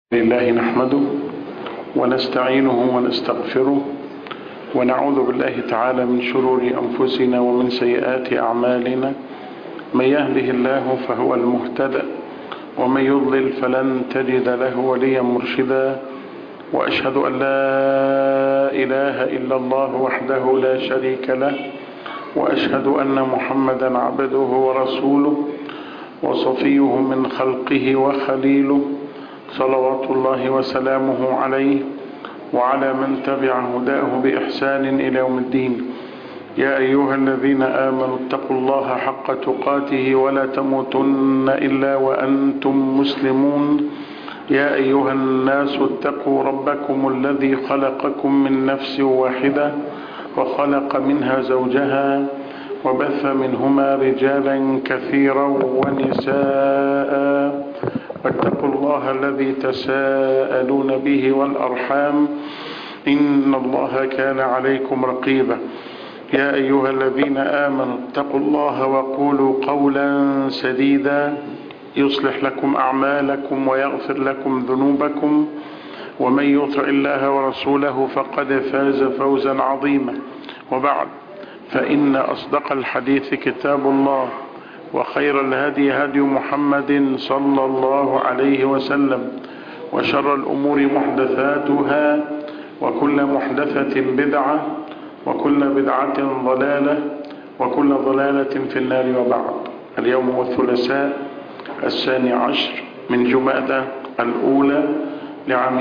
لله نحمده ونستعينه ونستغفره ونعوذ بالله تعالى من شرور أنفسنا ومن سيئات أعمالنا. من يهده الله فهو المهتدى ومن يضلل فلن تجد له وليا مرشدا، وأشهد أن لا إله إلا الله وحده لا شريك له، وأشهد أن محمدا عبده ورسوله وصفيه من خلقه وخليله، صلوات الله وسلامه عليه وعلى من تبع هداه بإحسان إلى يوم الدين. يا أيها الذين آمنوا اتقوا الله حق تقاته ولا تموتن إلا وأنتم مسلمون. يا أيها الناس اتقوا ربكم الذي خلقكم من نفس واحدة وخلق منها زوجها وبث منهما رجالا كثيرا ونساء، واتقوا الله الذي تساءلون به والأرحام إن الله كان عليكم رقيبا. يا أيها الذين آمنوا اتقوا الله وقولوا قولا سديدا يصلح لكم أعمالكم ويغفر لكم ذنوبكم، ومن يطع الله ورسوله فقد فاز فوزا عظيما. وبعد، فإن أصدق الحديث كتاب الله، وخير الهدي هدي محمد صلى الله عليه وسلم، وشر الأمور محدثاتها، وكل محدثة بدعة، وكل بدعة ضلالة، وكل ضلالة في النار. وبعد، اليوم هو الثلاثاء 12 من جمادى الأولى لعام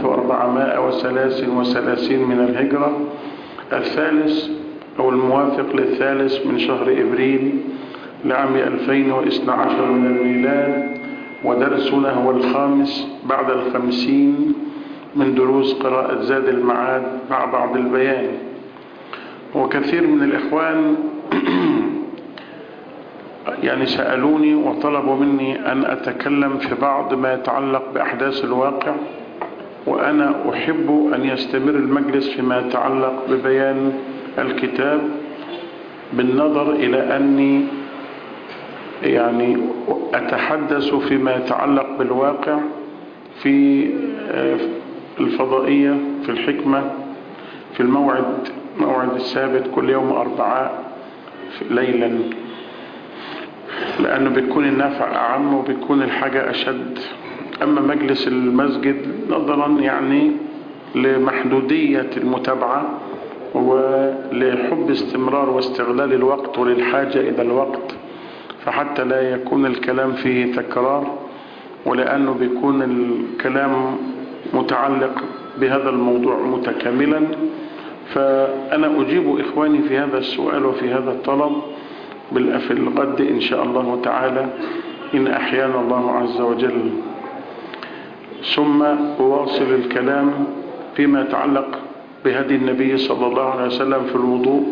1433 من الهجرة، الثالث أو الموافق للثالث من شهر إبريل لعام 2012 من الميلاد، ودرسنا هو الخامس بعد 50 من دروس قراءة زاد المعاد مع بعض البيان. وكثير من الإخوان سألوني وطلبوا مني أن أتكلم في بعض ما يتعلق بأحداث الواقع، وأنا أحب أن يستمر المجلس فيما يتعلق ببيان الكتاب، بالنظر إلى أني أتحدث فيما يتعلق بالواقع في الفضائية في الحكمة في الموعد الثابت كل يوم أربعاء ليلا، لأنه بيكون النافع أعم وبيكون الحاجة أشد. أما مجلس المسجد نظرا لمحدودية المتابعة ولحب استمرار واستغلال الوقت وللحاجة إلى الوقت، فحتى لا يكون الكلام فيه تكرار، ولأنه بيكون الكلام متعلق بهذا الموضوع متكاملا، فأنا أجيب إخواني في هذا السؤال وفي هذا الطلب في الغد إن شاء الله تعالى إن أحيانا الله عز وجل. ثم أواصل الكلام فيما يتعلق بهدي النبي صلى الله عليه وسلم في الوضوء،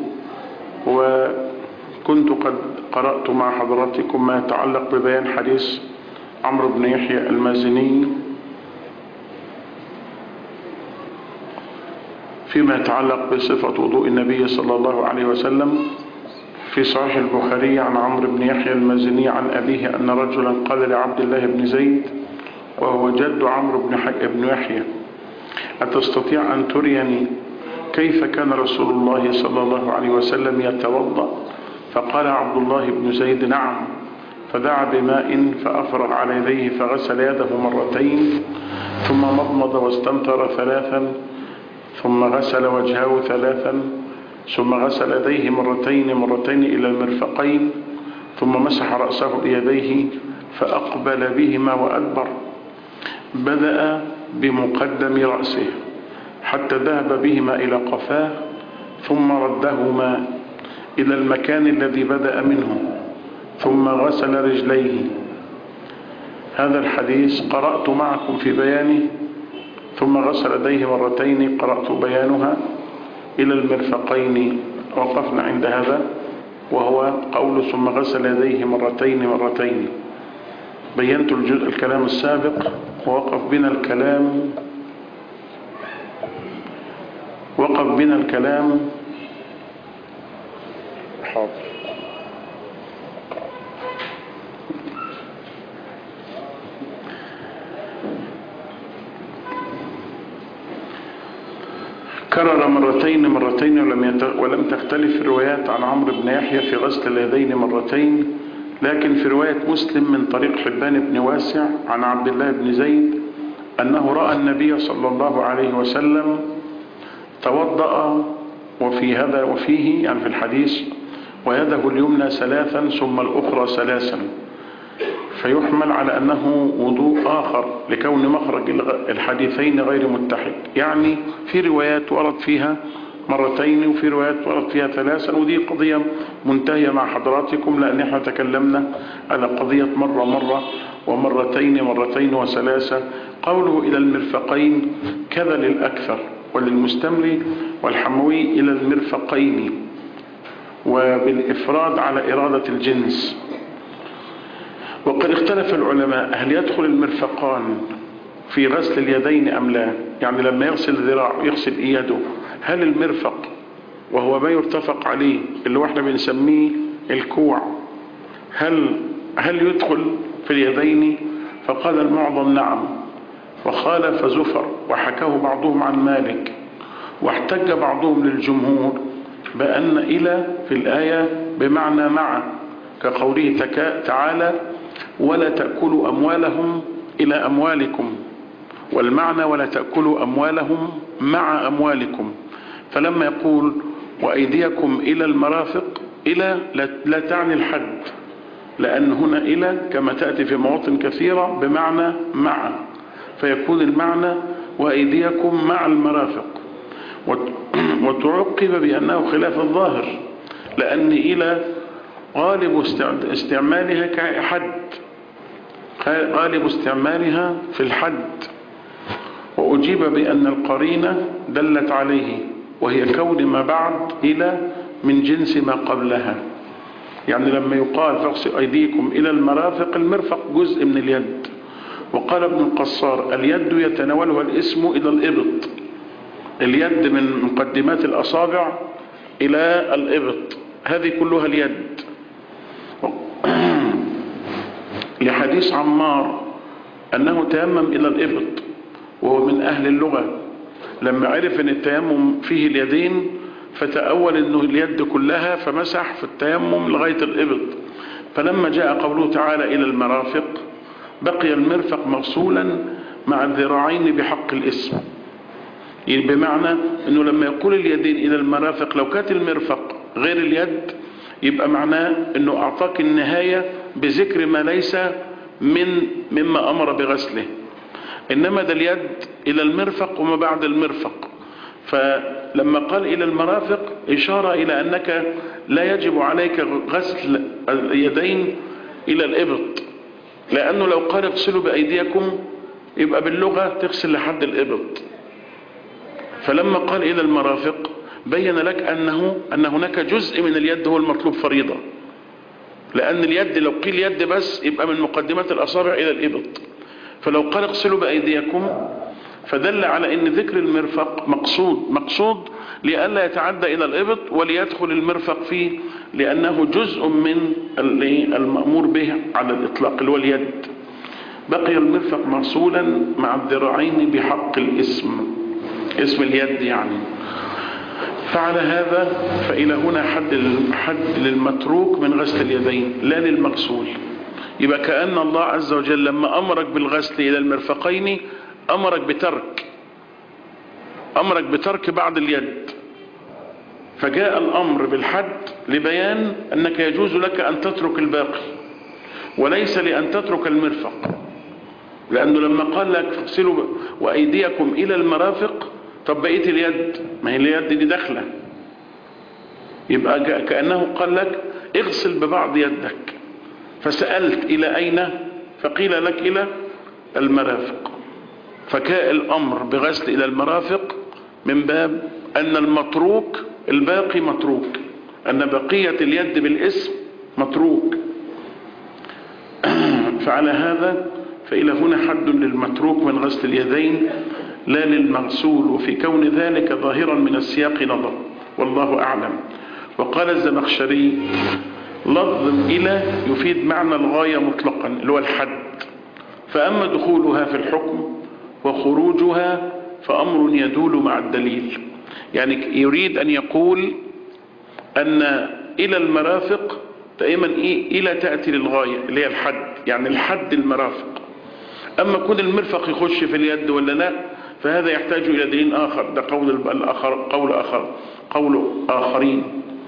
وكنت قد قرأت مع حضراتكم ما يتعلق ببيان حديث عمرو بن يحيى المازني فيما يتعلق بصفة وضوء النبي صلى الله عليه وسلم في صحيح البخاري عن عمرو بن يحيى المازني عن أبيه أن رجلا قال لعبد الله بن زيد وهو جد عمرو بن يحيى: أتستطيع أن تريني كيف كان رسول الله صلى الله عليه وسلم يتوضأ؟ فقال عبد الله بن زيد: نعم. فدعا بماء فأفرغ على يديه فغسل يده مرتين، ثم مضمض واستنثر ثلاثا، ثم غسل وجهه ثلاثا، ثم غسل يديه مرتين إلى المرفقين، ثم مسح رأسه بيديه فأقبل بهما وأدبر. بدأ بمقدم رأسه حتى ذهب بهما إلى قفاه، ثم ردهما إلى المكان الذي بدأ منه، ثم غسل رجليه. هذا الحديث قرأت معكم في بيانه. ثم غسل يديه مرتين قرأت بيانها إلى المرفقين، وقفنا عند هذا وهو قول ثم غسل يديه مرتين. بينت الكلام السابق، ووقف بنا الكلام حاضر. كرر مرتين ولم تختلف الروايات عن عمرو بن يحيى في غسل اليدين مرتين، لكن في رواية مسلم من طريق حبان بن واسع عن عبد الله بن زيد أنه رأى النبي صلى الله عليه وسلم توضأ وفيه يعني في الحديث ويده اليمنى ثلاثا ثم الأخرى ثلاثا، فيحمل على أنه وضوء آخر لكون مخرج الحديثين غير متحد. يعني في روايات ورد فيها مرتين وفي روايات ورد فيها ثلاثا، ودي قضية منتهية مع حضراتكم، لأن احنا تكلمنا على قضية مرة ومرتين وثلاثة. قوله إلى المرفقين كذا للأكثر، وللمستملي والحموي إلى المرفقين، وبالإفراد على إرادة الجنس. وقد اختلف العلماء هل يدخل المرفقان في غسل اليدين أم لا؟ يعني لما يغسل ذراع يغسل يده، هل المرفق وهو ما يتفق عليه اللي احنا بنسميه الكوع هل يدخل في اليدين؟ فقال المعظم نعم، وخالف زفر وحكاه بعضهم عن مالك، واحتج بعضهم للجمهور بأن إلى في الآية بمعنى مع، كقوله تعالى ولا تأكلوا أموالهم إلى أموالكم، والمعنى ولا تأكلوا أموالهم مع أموالكم. فلما يقول وأيديكم إلى المرافق، إلى لا تعني الحد، لأن هنا إلى كما تأتي في مواطن كثيرة بمعنى مع، فيكون المعنى وأيديكم مع المرافق. وتعقب بأنه خلاف الظاهر، لأن إلى غالب استعمالها كحد، غالب استعمالها في الحد. وأجيب بأن القرينة دلت عليه، وهي كون ما بعد إلى من جنس ما قبلها. يعني لما يقال فاغسلوا أيديكم إلى المرافق، المرفق جزء من اليد. وقال ابن القصار اليد يتناولها الاسم إلى الإبط، اليد من مقدمات الأصابع إلى الإبط، هذه كلها اليد. لحديث عمار أنه تيمم إلى الإبط، وهو من أهل اللغة، لما عرف أن التيمم فيه اليدين فتأول أنه اليد كلها فمسح في التيمم لغاية الإبط. فلما جاء قوله تعالى إلى المرافق بقي المرفق مغسولا مع الذراعين بحق الاسم، يعني بمعنى أنه لما يقول اليدين إلى المرافق لو كانت المرفق غير اليد يبقى معناه أنه أعطاك النهاية بذكر ما ليس مما أمر بغسله، إنما ده اليد إلى المرفق وما بعد المرفق. فلما قال إلى المرافق إشارة إلى أنك لا يجب عليك غسل اليدين إلى الإبط، لأنه لو قال اغسلوا بأيديكم يبقى باللغة تغسل لحد الإبط. فلما قال إلى المرافق بين لك أن هناك جزء من اليد هو المطلوب فريضة، لأن اليد لو قيل يد بس يبقى من مقدمات الأصابع إلى الإبط. فلو قال اغسلوا بأيديكم فدل على أن ذكر المرفق مقصود لئلا يتعدى إلى الإبط وليدخل المرفق فيه، لأنه جزء من المأمور به على الإطلاق اللي هو اليد. بقي المرفق مغسولا مع الذراعين بحق الاسم، اسم اليد يعني. فعلى هذا فإلى هنا حد للمتروك من غسل اليدين لا للمغسول. يبقى كأن الله عز وجل لما أمرك بالغسل إلى المرفقين أمرك بترك بعض اليد، فجاء الأمر بالحد لبيان أنك يجوز لك أن تترك الباقي وليس لأن تترك المرفق، لأنه لما قال لك اغسلوا وأيديكم إلى المرافق طب بقيت اليد، ما هي اليد دي داخله، يبقى كأنه قال لك اغسل ببعض يدك، فسألت إلى أين؟ فقيل لك إلى المرافق، فكاء الأمر بغسل إلى المرافق من باب أن المتروك الباقي متروك، أن بقية اليد بالاسم متروك. فعلى هذا فإلى هنا حد للمتروك من غسل اليدين لا للمغسول، وفي كون ذلك ظاهرا من السياق نظر، والله أعلم. وقال الزمخشري لفظ إلى يفيد معنى الغاية مطلقا اللي هو الحد، فأما دخولها في الحكم وخروجها فأمر يدول مع الدليل. يعني يريد أن يقول أن إلى المرافق دائما إلى تأتي للغاية اللي هي الحد، يعني الحد المرافق. أما كون المرفق يخش في اليد ولا لا فهذا يحتاج إلى دليل آخر، ده قول آخرين.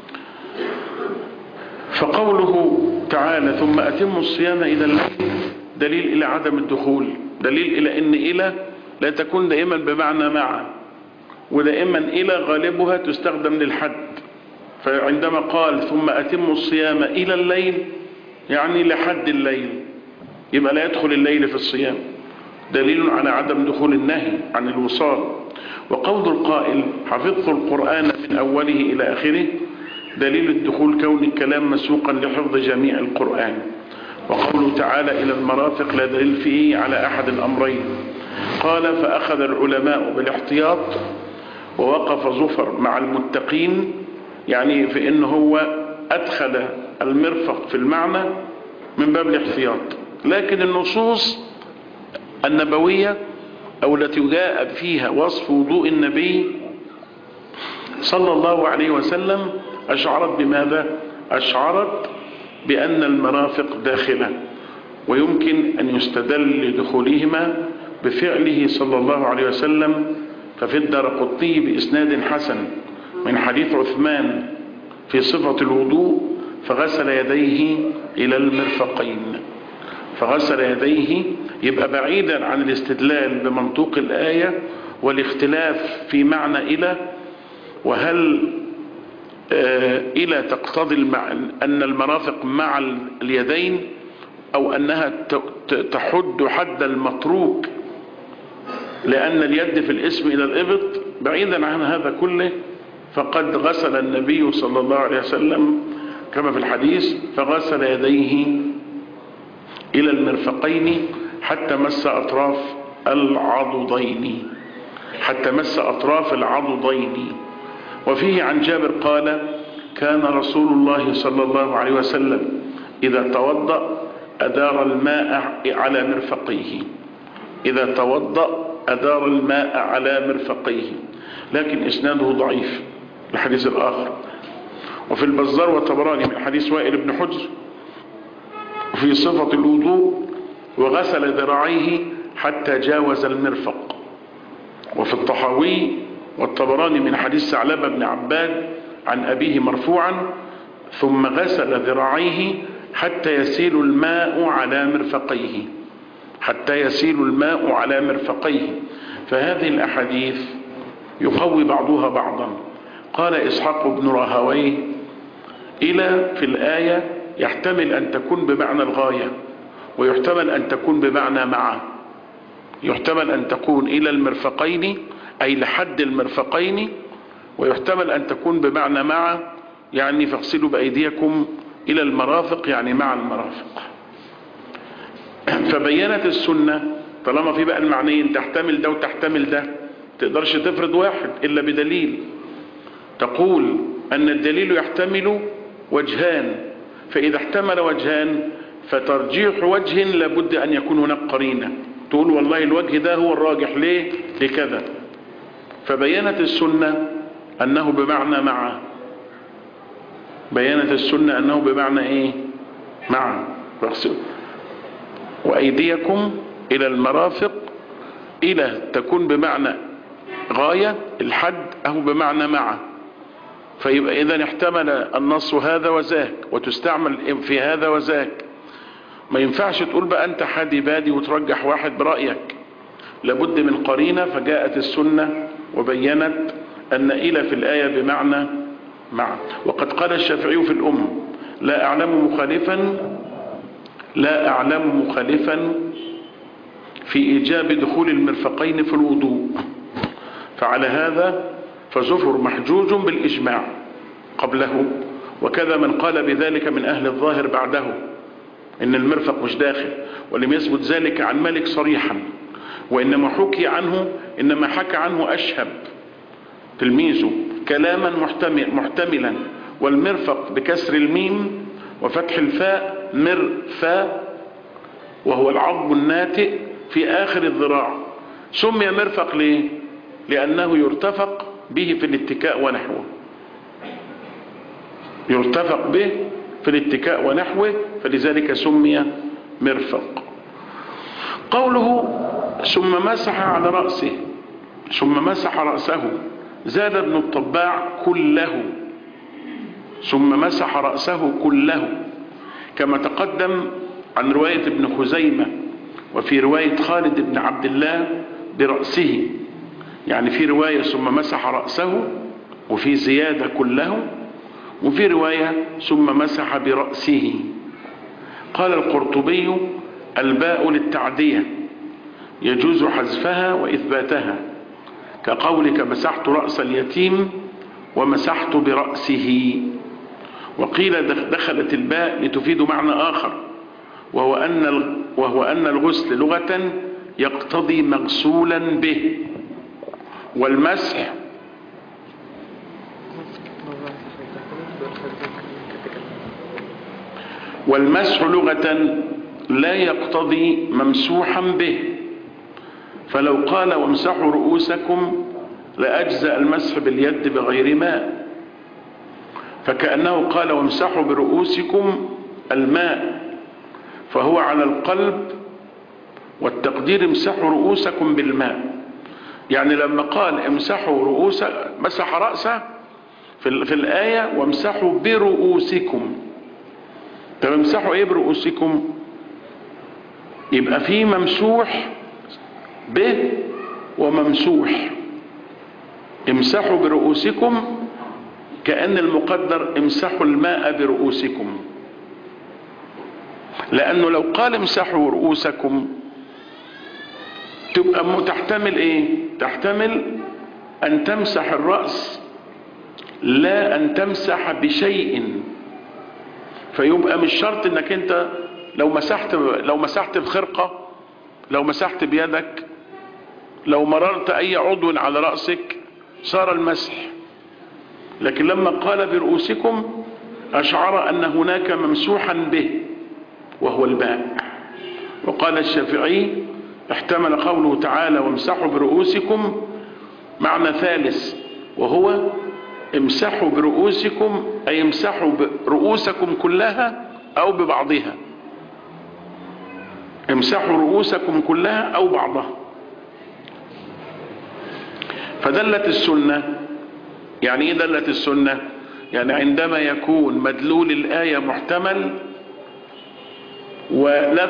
فقوله تعالى ثم أتموا الصيام إلى الليل دليل إلى عدم الدخول، دليل إلى أن إلى لا تكون دائما بمعنى مع، ودائما إلى غالبها تستخدم للحد. فعندما قال ثم أتموا الصيام إلى الليل يعني لحد الليل، يبقى لا يدخل الليل في الصيام، دليل على عدم دخول النهي عن الوصال. وقول القائل حفظت القرآن من أوله إلى آخره دليل الدخول كون الكلام مسوقا لحفظ جميع القرآن. وقوله تعالى إلى المرافق لا دليل فيه على أحد الأمرين. قال فأخذ العلماء بالاحتياط ووقف زفر مع المتقين، يعني في إنه هو أدخل المرفق في المعنى من باب الاحتياط، لكن النصوص النبوية أو التي جاء فيها وصف وضوء النبي صلى الله عليه وسلم أشعرت بماذا؟ أشعرت بأن المرافق داخلة، ويمكن أن يستدل لدخولهما بفعله صلى الله عليه وسلم. ففي الدارقطني بإسناد حسن من حديث عثمان في صفة الوضوء فغسل يديه إلى المرفقين، فغسل يديه، يبقى بعيدا عن الاستدلال بمنطوق الآية والاختلاف في معنى إلى، وهل إلى تقتضي أن المرافق مع اليدين أو أنها تحد حد المتروك لأن اليد في الاسم إلى الإبط. بعيدا عن هذا كله فقد غسل النبي صلى الله عليه وسلم كما في الحديث فغسل يديه إلى المرفقين حتى مس أطراف العضدين، حتى مس أطراف العضدين. وفيه عن جابر قال كان رسول الله صلى الله عليه وسلم إذا توضأ أدار الماء على مرفقيه، إذا توضأ أدار الماء على مرفقيه، لكن إسناده ضعيف الحديث الآخر. وفي البزار والطبراني من حديث وائل بن حجر في صفة الوضوء وغسل ذراعيه حتى جاوز المرفق. وفي الطحاوي والطبراني من حديث ثعلبة بن عباد عن أبيه مرفوعا ثم غسل ذراعيه حتى يسيل الماء على مرفقيه، حتى يسيل الماء على مرفقيه. فهذه الأحاديث يقوي بعضها بعضا. قال إسحاق بن راهويه إلى في الآية يحتمل أن تكون بمعنى الغاية، ويحتمل أن تكون بمعنى مع، يحتمل أن تكون إلى المرفقين أي لحد المرفقين، ويحتمل أن تكون بمعنى مع يعني فاغسلوا بأيديكم إلى المرافق يعني مع المرافق. فبينت السنة طالما في بقى المعنيين تحتمل ده وتحتمل ده، تقدرش تفرض واحد إلا بدليل، تقول أن الدليل يحتمل وجهان، فإذا احتمل وجهان فترجيح وجه لابد أن يكون هناك قرينة تقول والله الوجه ده هو الراجح ليه لكذا. فبينت السنة أنه بمعنى مع، بينت السنة أنه بمعنى إيه مع. وأيديكم إلى المرافق إلى تكون بمعنى غاية الحد أو بمعنى مع، فيبقى إذن احتمل النص هذا وذاك وتستعمل في هذا وذاك. ما ينفعش تقول بقى أنت حادي بادي وترجح واحد برأيك، لابد من قرينة. فجاءت السنة وبينت أن إلى في الآية بمعنى مع. وقد قال الشافعي في الأم لا أعلم مخالفا في إيجاب دخول المرفقين في الوضوء، فعلى هذا فزفر محجوج بالإجماع قبله، وكذا من قال بذلك من أهل الظاهر بعده إن المرفق مش داخل، ولم يثبت ذلك عن مالك صريحا، وإنما حكى عنه أشهب تلميذه كلاما محتملا، والمرفق بكسر الميم وفتح الفاء مرفا، وهو العظم الناتئ في آخر الذراع. سمي مرفق ليه؟ لأنه يرتفق به في الاتكاء ونحوه، يرتفق به في الاتكاء ونحوه، فلذلك سمي مرفق. قوله ثم مسح على رأسه، ثم مسح رأسه، زاد ابن الطباع كله، ثم مسح رأسه كله، كما تقدم عن رواية ابن خزيمة، وفي رواية خالد بن عبد الله برأسه، يعني في رواية ثم مسح رأسه، وفي زيادة كله، وفي رواية ثم مسح برأسه. قال القرطبي الباء للتعدية يجوز حذفها وإثباتها، كقولك مسحت رأس اليتيم ومسحت برأسه. وقيل دخلت الباء لتفيد معنى آخر، وهو أن الغسل لغة يقتضي مغسولا به، والمسح لغة لا يقتضي ممسوحا به، فلو قال وامسحوا رؤوسكم لأجزأ المسح باليد بغير ماء، فكأنه قال وامسحوا برؤوسكم الماء، فهو على القلب، والتقدير امسحوا رؤوسكم بالماء. يعني لما قال امسحوا رؤوس، مسح رأسه في الآية وامسحوا برؤوسكم. طب امسحوا ايه برؤوسكم؟ يبقى في ممسوح به وممسوح. امسحوا برؤوسكم كأن المقدر امسحوا الماء برؤوسكم، لأنه لو قال امسحوا رؤوسكم تبقى تحتمل ايه؟ تحتمل أن تمسح الرأس لا أن تمسح بشيء، فيبقى مش شرط انك انت لو مسحت بخرقة، لو مسحت بيدك، لو مررت اي عضو على رأسك صار المسح. لكن لما قال برؤوسكم اشعر ان هناك ممسوحا به وهو الماء. وقال الشافعي احتمل قوله تعالى وامسحوا برؤوسكم معنى ثالث، وهو امسحوا برؤوسكم أي امسحوا رؤوسكم كلها أو ببعضها، امسحوا رؤوسكم كلها أو بعضها. فدلت السنة، يعني ايه دلت السنة؟ يعني عندما يكون مدلول الآية محتمل ولا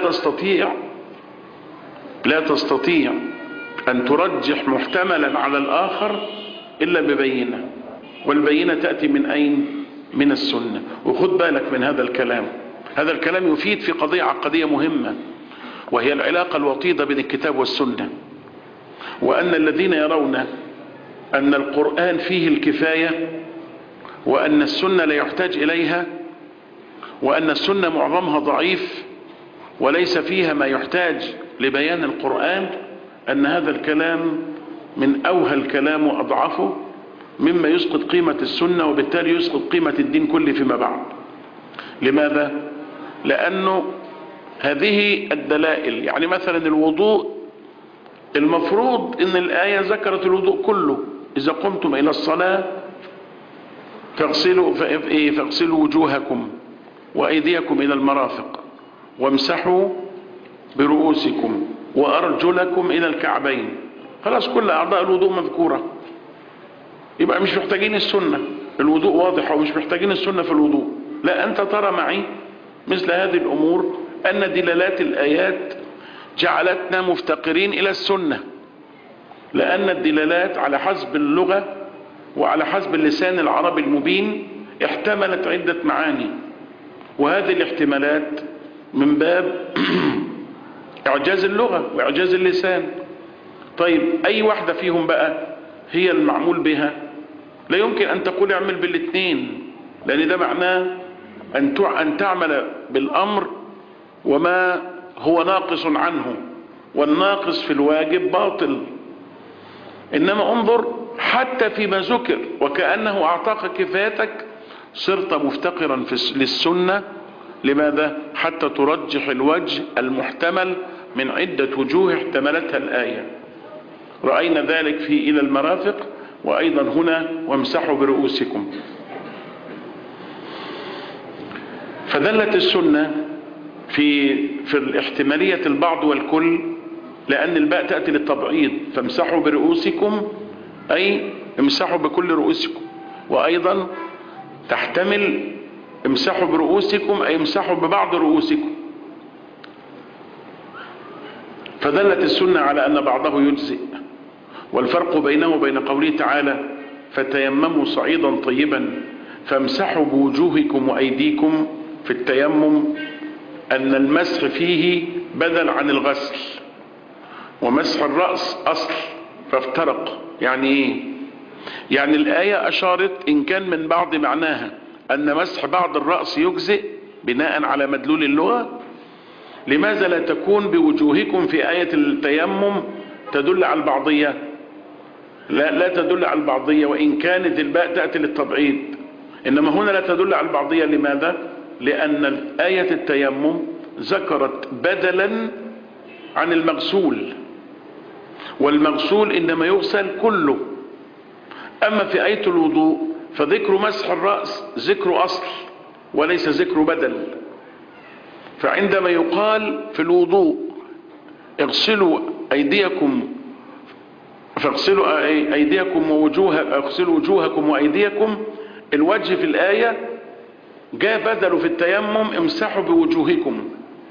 تستطيع أن ترجح محتملا على الآخر إلا ببينة، والبينة تأتي من أين؟ من السنة. وخد بالك من هذا الكلام، هذا الكلام يفيد في قضية عقدية مهمة، وهي العلاقة الوطيدة بين الكتاب والسنة، وأن الذين يرون أن القرآن فيه الكفاية وأن السنة لا يحتاج إليها، وأن السنة معظمها ضعيف وليس فيها ما يحتاج لبيان القرآن، أن هذا الكلام من أوهى الكلام وأضعفه، مما يسقط قيمة السنة وبالتالي يسقط قيمة الدين كله فيما بعد. لماذا؟ لأنه هذه الدلائل، يعني مثلا الوضوء، المفروض ان الآية ذكرت الوضوء كله، إذا قمتم إلى الصلاة فاغسلوا وجوهكم وأيديكم إلى المرافق وامسحوا برؤوسكم وأرجلكم إلى الكعبين. خلاص كل أعضاء الوضوء مذكورة، يبقى مش محتاجين السنة، الوضوء واضح ومش محتاجين السنة في الوضوء. لا، أنت ترى معي مثل هذه الأمور أن دلالات الآيات جعلتنا مفتقرين إلى السنة، لأن الدلالات على حسب اللغة وعلى حسب اللسان العربي المبين احتملت عدة معاني، وهذه الاحتمالات من باب إعجاز اللغة وإعجاز اللسان. طيب أي واحدة فيهم بقى هي المعمول بها؟ لا يمكن أن تقول اعمل بالاثنين، لأن ده معناه أن تعمل بالأمر وما هو ناقص عنه، والناقص في الواجب باطل. إنما انظر حتى فيما ذكر وكأنه أعطاك كفايتك صرت مفتقرا للسنة. لماذا؟ حتى ترجح الوجه المحتمل من عدة وجوه احتملتها الآية. رأينا ذلك في إلى المرافق وأيضا هنا وامسحوا برؤوسكم. فدلت السنة في الاحتمالية البعض والكل، لأن الباء تأتي للتبعيض، فامسحوا برؤوسكم أي امسحوا بكل رؤوسكم، وأيضا تحتمل امسحوا برؤوسكم أي امسحوا ببعض رؤوسكم. فدلت السنة على أن بعضه يجزئ. والفرق بينه وبين قوله تعالى فتيمموا صعيدا طيبا فامسحوا بوجوهكم وأيديكم في التيمم أن المسح فيه بدل عن الغسل، ومسح الرأس أصل فافترق. يعني إيه؟ يعني الآية أشارت إن كان من بعض معناها أن مسح بعض الرأس يجزئ بناء على مدلول اللغة، لماذا لا تكون بوجوهكم في آية التيمم تدل على البعضية؟ لا تدل على البعضية، وإن كانت الباء تأتي للتبعيض، إنما هنا لا تدل على البعضية. لماذا؟ لأن آية التيمم ذكرت بدلا عن المغسول، والمغسول إنما يغسل كله. أما في آية الوضوء فذكر مسح الرأس ذكر أصل وليس ذكر بدل. فعندما يقال في الوضوء اغسلوا أيديكم فاغسلوا أيديكم اغسلوا وجوهكم وأيديكم، الوجه في الآية جاء بدل في التيمم امسحوا بوجوهكم.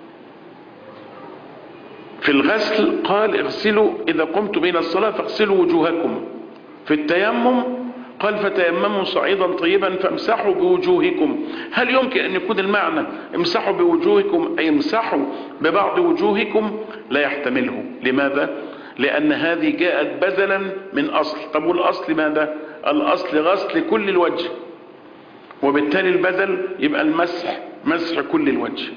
في الغسل قال اغسلوا إذا قمتم إلى الصلاة فاغسلوا وجوهكم. في التيمم قال فتيمموا صعيدا طيبا فامسحوا بوجوهكم. هل يمكن أن يكون المعنى امسحوا بوجوهكم أي امسحوا ببعض وجوهكم؟ لا يحتمله. لماذا؟ لأن هذه جاءت بدلا من أصل. طب والأصل ماذا؟ الأصل غسل كل الوجه، وبالتالي البدل يبقى المسح مسح كل الوجه.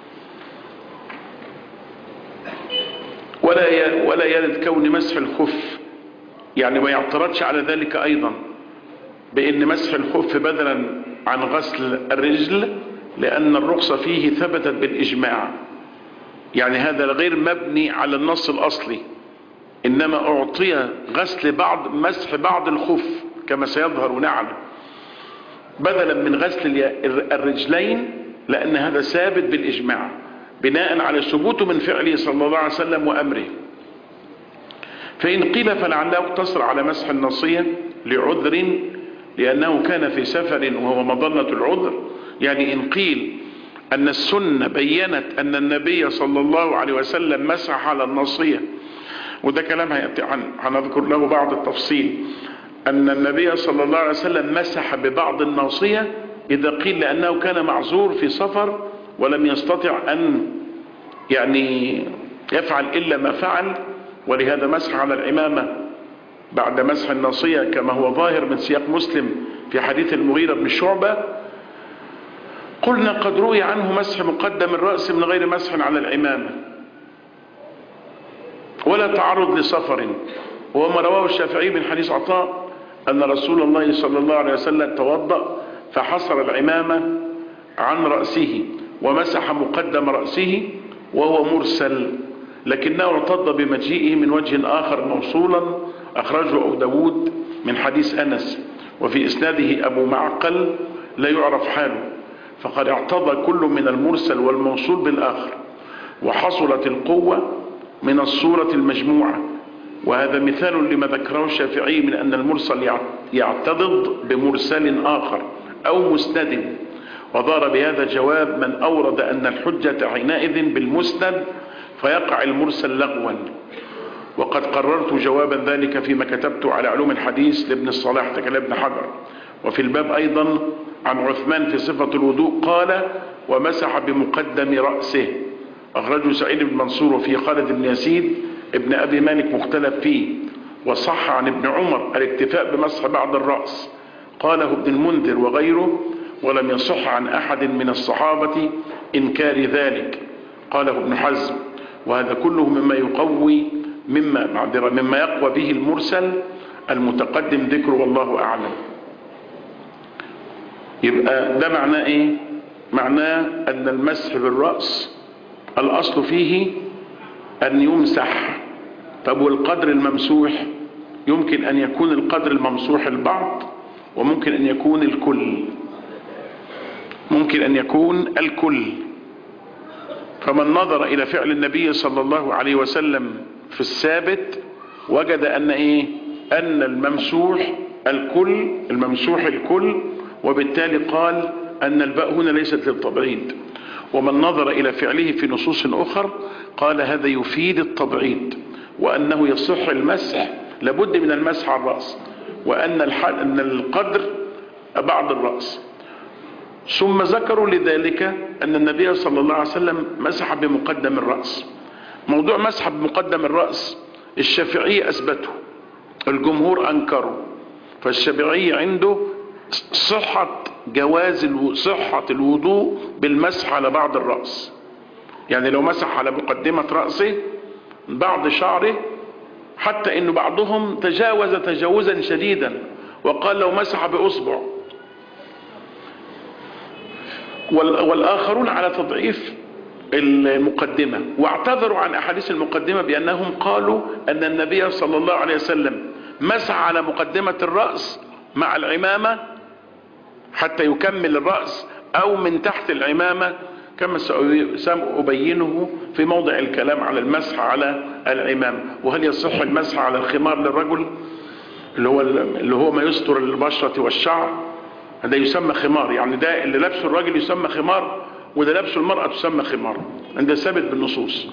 ولا يرد كون مسح الخف، يعني ما يعترضش على ذلك أيضا بأن مسح الخف بدلا عن غسل الرجل، لأن الرخصة فيه ثبتت بالإجماع. يعني هذا غير مبني على النص الأصلي، إنما أعطي غسل مسح بعض الخف كما سيظهر ونعلم بدلا من غسل الرجلين، لأن هذا ثابت بالإجماع بناء على ثبوته من فعله صلى الله عليه وسلم وأمره. فإن قيل فلعله اقتصر على مسح الناصية لعذر لأنه كان في سفر وهو مظنة العذر. يعني إن قيل أن السنة بيّنت أن النبي صلى الله عليه وسلم مسح على الناصية، وده كلام هنذكر له بعض التفصيل، أن النبي صلى الله عليه وسلم مسح ببعض الناصية إذا قيل لأنه كان معذور في سفر ولم يستطع أن يفعل إلا ما فعل، ولهذا مسح على العمامة بعد مسح الناصية كما هو ظاهر من سياق مسلم في حديث المغيرة بن شعبة. قلنا قد روي عنه مسح مقدم الرأس من غير مسح على العمامة ولا تعرض لسفر، وهو ما رواه الشافعي من حديث عطاء أن رسول الله صلى الله عليه وسلم توضأ فحصر العمامة عن رأسه ومسح مقدم رأسه وهو مرسل، لكنه ارتضى بمجيئه من وجه آخر موصولا أخرجه أبو داود من حديث أنس، وفي إسناده أبو معقل لا يعرف حاله، فقد اعتضى كل من المرسل والموصول بالآخر، وحصلت القوة من الصورة المجموعة. وهذا مثال لما ذكره الشافعي من أن المرسل يعتضد بمرسل آخر أو مسند، وضار بهذا جواب من أورد أن الحجة حينئذ بالمسند فيقع المرسل لغوا. وقد قررت جوابا ذلك فيما كتبت على علوم الحديث لابن الصلاح تكلم ابن حجر. وفي الباب أيضا عن عثمان في صفة الوضوء قال ومسح بمقدم رأسه، أخرجه سعيد بن منصور وفي خالد بن يزيد ابن أبي مالك مختلف فيه. وصح عن ابن عمر الاكتفاء بمسح بعض الرأس، قاله ابن المنذر وغيره، ولم يصح عن أحد من الصحابة إنكار ذلك، قاله ابن حزم. وهذا كله مما يقوى به المرسل المتقدم ذكره والله أعلم. يبقى ده معناه إيه؟ معناه أن المسح بالرأس الأصل فيه أن يمسح. طب والقدر الممسوح يمكن أن يكون القدر الممسوح البعض، وممكن أن يكون الكل، ممكن أن يكون الكل. فمن نظر إلى فعل النبي صلى الله عليه وسلم في الثابت وجد أن أن الممسوح الكل، وبالتالي قال أن الباء هنا ليست للتبعيد. ومن نظر إلى فعله في نصوص أخر قال هذا يفيد التبعيد، وأنه يصح المسح، لابد من المسح على الرأس، وأن القدر بعض الرأس. ثم ذكروا لذلك أن النبي صلى الله عليه وسلم مسح بمقدم الرأس. موضوع مسح بمقدم الرأس الشافعي أثبته، الجمهور أنكروا. فالشافعي عنده صحة الوضوء بالمسح على بعض الرأس، يعني لو مسح على مقدمة رأسه بعض شعره، حتى إنه بعضهم تجاوز تجاوزا شديدا وقال لو مسح بأصبع، والآخرون على تضعيف المقدمة، واعتذروا عن أحاديث المقدمة بأنهم قالوا أن النبي صلى الله عليه وسلم مسح على مقدمة الرأس مع العمامة حتى يكمل الرأس، أو من تحت العمامة، كما سأبينه في موضع الكلام على المسح على العمامة. وهل يصح المسح على الخمار للرجل اللي هو ما يستر البشرة والشعر؟ هذا يسمى خمار، يعني ده اللي لابسه الراجل يسمى خمار، وده لابسه المرأة تسمى خمار، عند ثابت بالنصوص.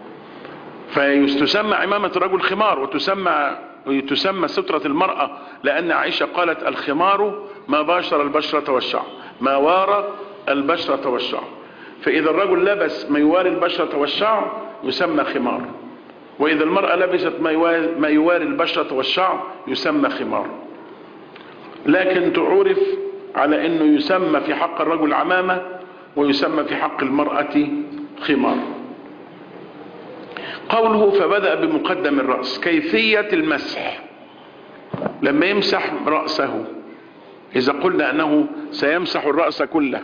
فتسمى عمامة الرجل خمار، وتسمى سترة المرأة، لأن عائشة قالت الخمار ما باشر البشرة والشعر، ما وارى البشرة والشعر. فإذا الرجل لبس ما يواري البشرة والشعر يسمى خمار، وإذا المرأة لبست ما يواري البشرة والشعر يسمى خمار. لكن تعرف على أنه يسمى في حق الرجل عمامة، ويسمى في حق المرأة خمار. قوله فبدأ بمقدم الرأس، كيفية المسح لما يمسح رأسه. إذا قلنا أنه سيمسح الرأس كله،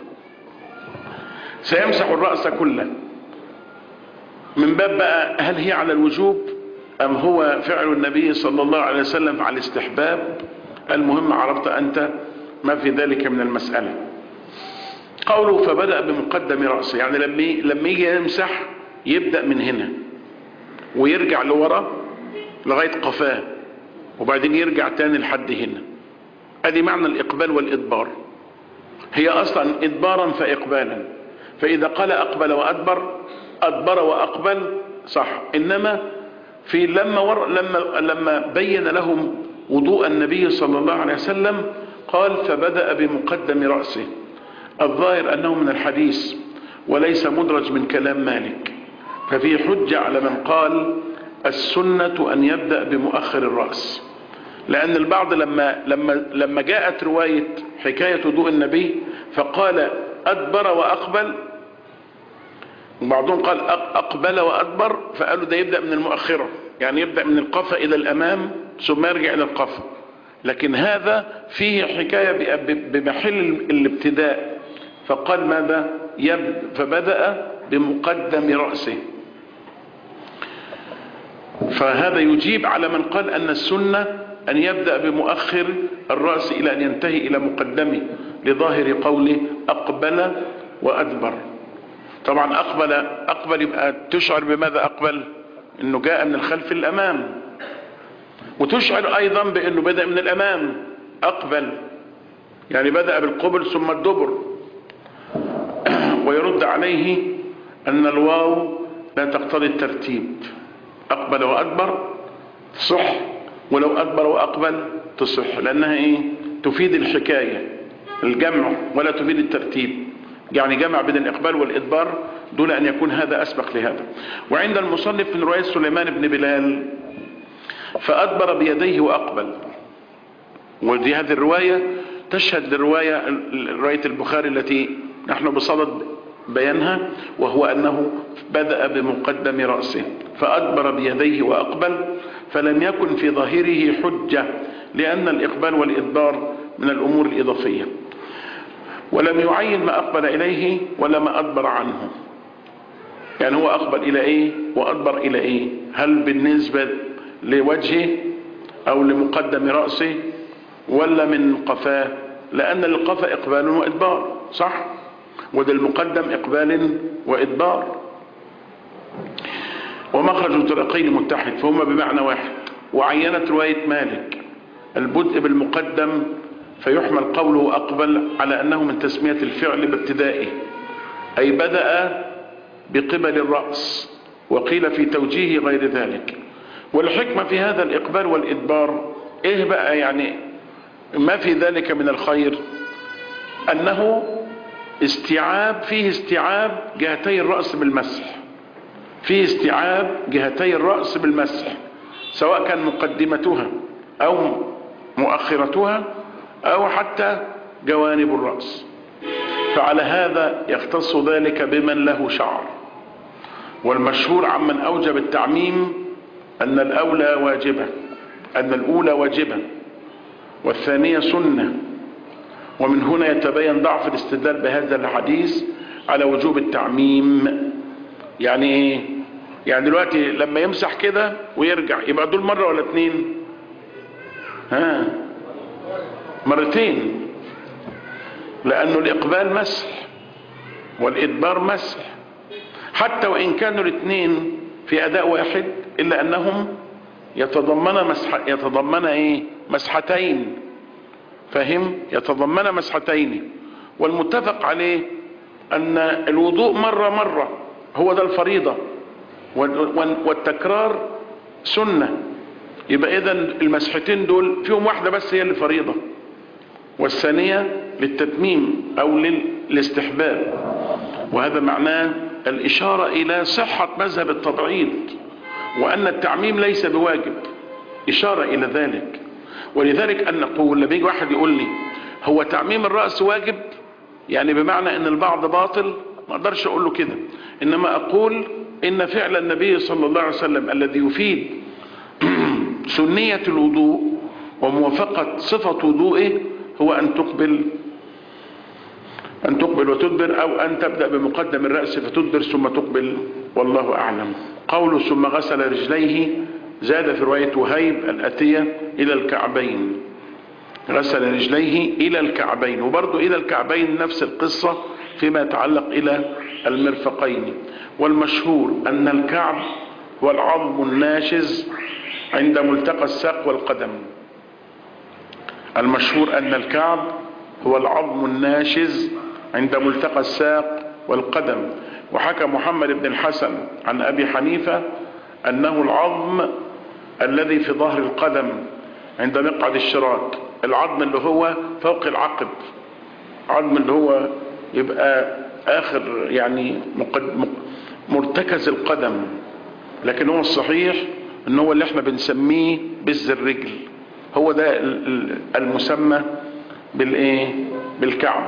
من باب بقى هل هي على الوجوب أم هو فعل النبي صلى الله عليه وسلم على الاستحباب؟ المهم عرفت أنت ما في ذلك من المسألة. قوله فبدأ بمقدم رأسه، يعني لما يجي يمسح يبدأ من هنا ويرجع لورا لغاية قفاه، وبعدين يرجع تاني لحد هنا. ادي معنى الإقبال والإدبار، هي أصلا إدبارا فإقبالا. فإذا قال أقبل وأدبر، أدبر وأقبل صح، إنما في لما بين لهم وضوء النبي صلى الله عليه وسلم قال فبدأ بمقدم رأسه. الظاهر أنه من الحديث وليس مدرج من كلام مالك، ففي حجة على من قال السنة أن يبدأ بمؤخر الرأس، لأن البعض لما جاءت رواية حكاية وضوء النبي فقال أدبر وأقبل، وبعضهم قال أقبل وأدبر، فقالوا ده يبدأ من المؤخرة، يعني يبدأ من القفا إلى الأمام ثم يرجع إلى القفا. لكن هذا فيه حكاية بمحل الابتداء، فقال ماذا؟ فبدأ بمقدم رأسه. فهذا يجيب على من قال أن السنة أن يبدأ بمؤخر الرأس إلى أن ينتهي إلى مقدمه، لظاهر قوله أقبل وأدبر. طبعا أقبل يبقى تشعر بماذا أقبل؟ إنه جاء من الخلف الأمام، وتشعر أيضا بأنه بدأ من الأمام أقبل، يعني بدأ بالقبل ثم الدبر. ويرد عليه أن الواو لا تقتضي الترتيب، أقبل وأدبر صح، ولو أدبر وأقبل تصح، لأنها تفيد الحكاية الجمع ولا تفيد الترتيب، يعني جمع بين الإقبال والإدبار دون أن يكون هذا أسبق لهذا. وعند المصنف من رواية سليمان بن بلال فأدبر بيديه وأقبل، ودي هذه الرواية تشهد لرواية البخاري التي نحن بصدد بيانها، وهو أنه بدأ بمقدم رأسه فأدبر بيديه وأقبل، فلم يكن في ظاهره حجة، لأن الإقبال والإدبار من الأمور الإضافية، ولم يعين ما أقبل إليه ولا ما أدبر عنه. يعني هو أقبل إلى إيه وأدبر إلى إيه؟ هل بالنسبة لوجهه او لمقدم رأسه ولا من قفاه؟ لان للقفا اقبال وادبار، صح؟ وده المقدم اقبال وادبار. ومخرج الطريقين متحد فهما بمعنى واحد. وعينت رواية مالك البدء بالمقدم فيحمل قوله أقبل على أنه من تسمية الفعل بابتدائه، أي بدأ بقبل الرأس، وقيل في توجيه غير ذلك. والحكمة في هذا الإقبال والإدبار إيه بقى؟ يعني ما في ذلك من الخير أنه فيه استيعاب جهتي الرأس بالمسح، فيه استيعاب جهتي الرأس بالمسح، سواء كان مقدمتها أو مؤخرتها أو حتى جوانب الرأس. فعلى هذا يختص ذلك بمن له شعر. والمشهور عمن أوجب التعميم أن الأولى واجبة والثانية سنة. ومن هنا يتبين ضعف الاستدلال بهذا الحديث على وجوب التعميم. يعني ايه؟ يعني دلوقتي لما يمسح كده ويرجع يبقى دول مرة ولا اتنين؟ مرتين، لأنه الإقبال مسح والإدبار مسح، حتى وإن كانوا الاثنين في أداء واحد إلا أنهم يتضمن ايه؟ مسحتين. فهم؟ يتضمن مسحتين. والمتفق عليه أن الوضوء مرة هو ده الفريضة، والتكرار سنة. يبقى إذن المسحتين دول فيهم واحدة بس هي اللي فريضة، والثانية للتتميم أو للاستحباب. وهذا معناه الإشارة إلى صحة مذهب التبعيض، وأن التعميم ليس بواجب، إشارة إلى ذلك. ولذلك أن نقول لما يجي واحد يقول لي هو تعميم الرأس واجب، يعني بمعنى أن البعض باطل، ما أقدرش أقول له كده، إنما أقول إن فعل النبي صلى الله عليه وسلم الذي يفيد سنية الوضوء وموافقة صفة وضوئه هو أن تقبل وتدبر، أو أن تبدأ بمقدم الرأس فتدبر ثم تقبل، والله أعلم. قوله ثم غسل رجليه زاد في رواية وهيب الأتية إلى الكعبين، غسل رجليه إلى الكعبين، وبرضو إلى الكعبين نفس القصة فيما يتعلق إلى المرفقين. والمشهور أن الكعب هو العظم الناشز عند ملتقى الساق والقدم. المشهور أن الكعب هو العظم الناشز عند ملتقى الساق والقدم. وحكى محمد بن الحسن عن أبي حنيفة أنه العظم الذي في ظهر القدم عند مقعد الشراك، العظم اللي هو فوق العقب، عظم اللي هو يبقى آخر يعني مرتكز القدم، لكن هو الصحيح ان هو اللي احنا بنسميه بز الرجل، هو ده المسمى بالكعب.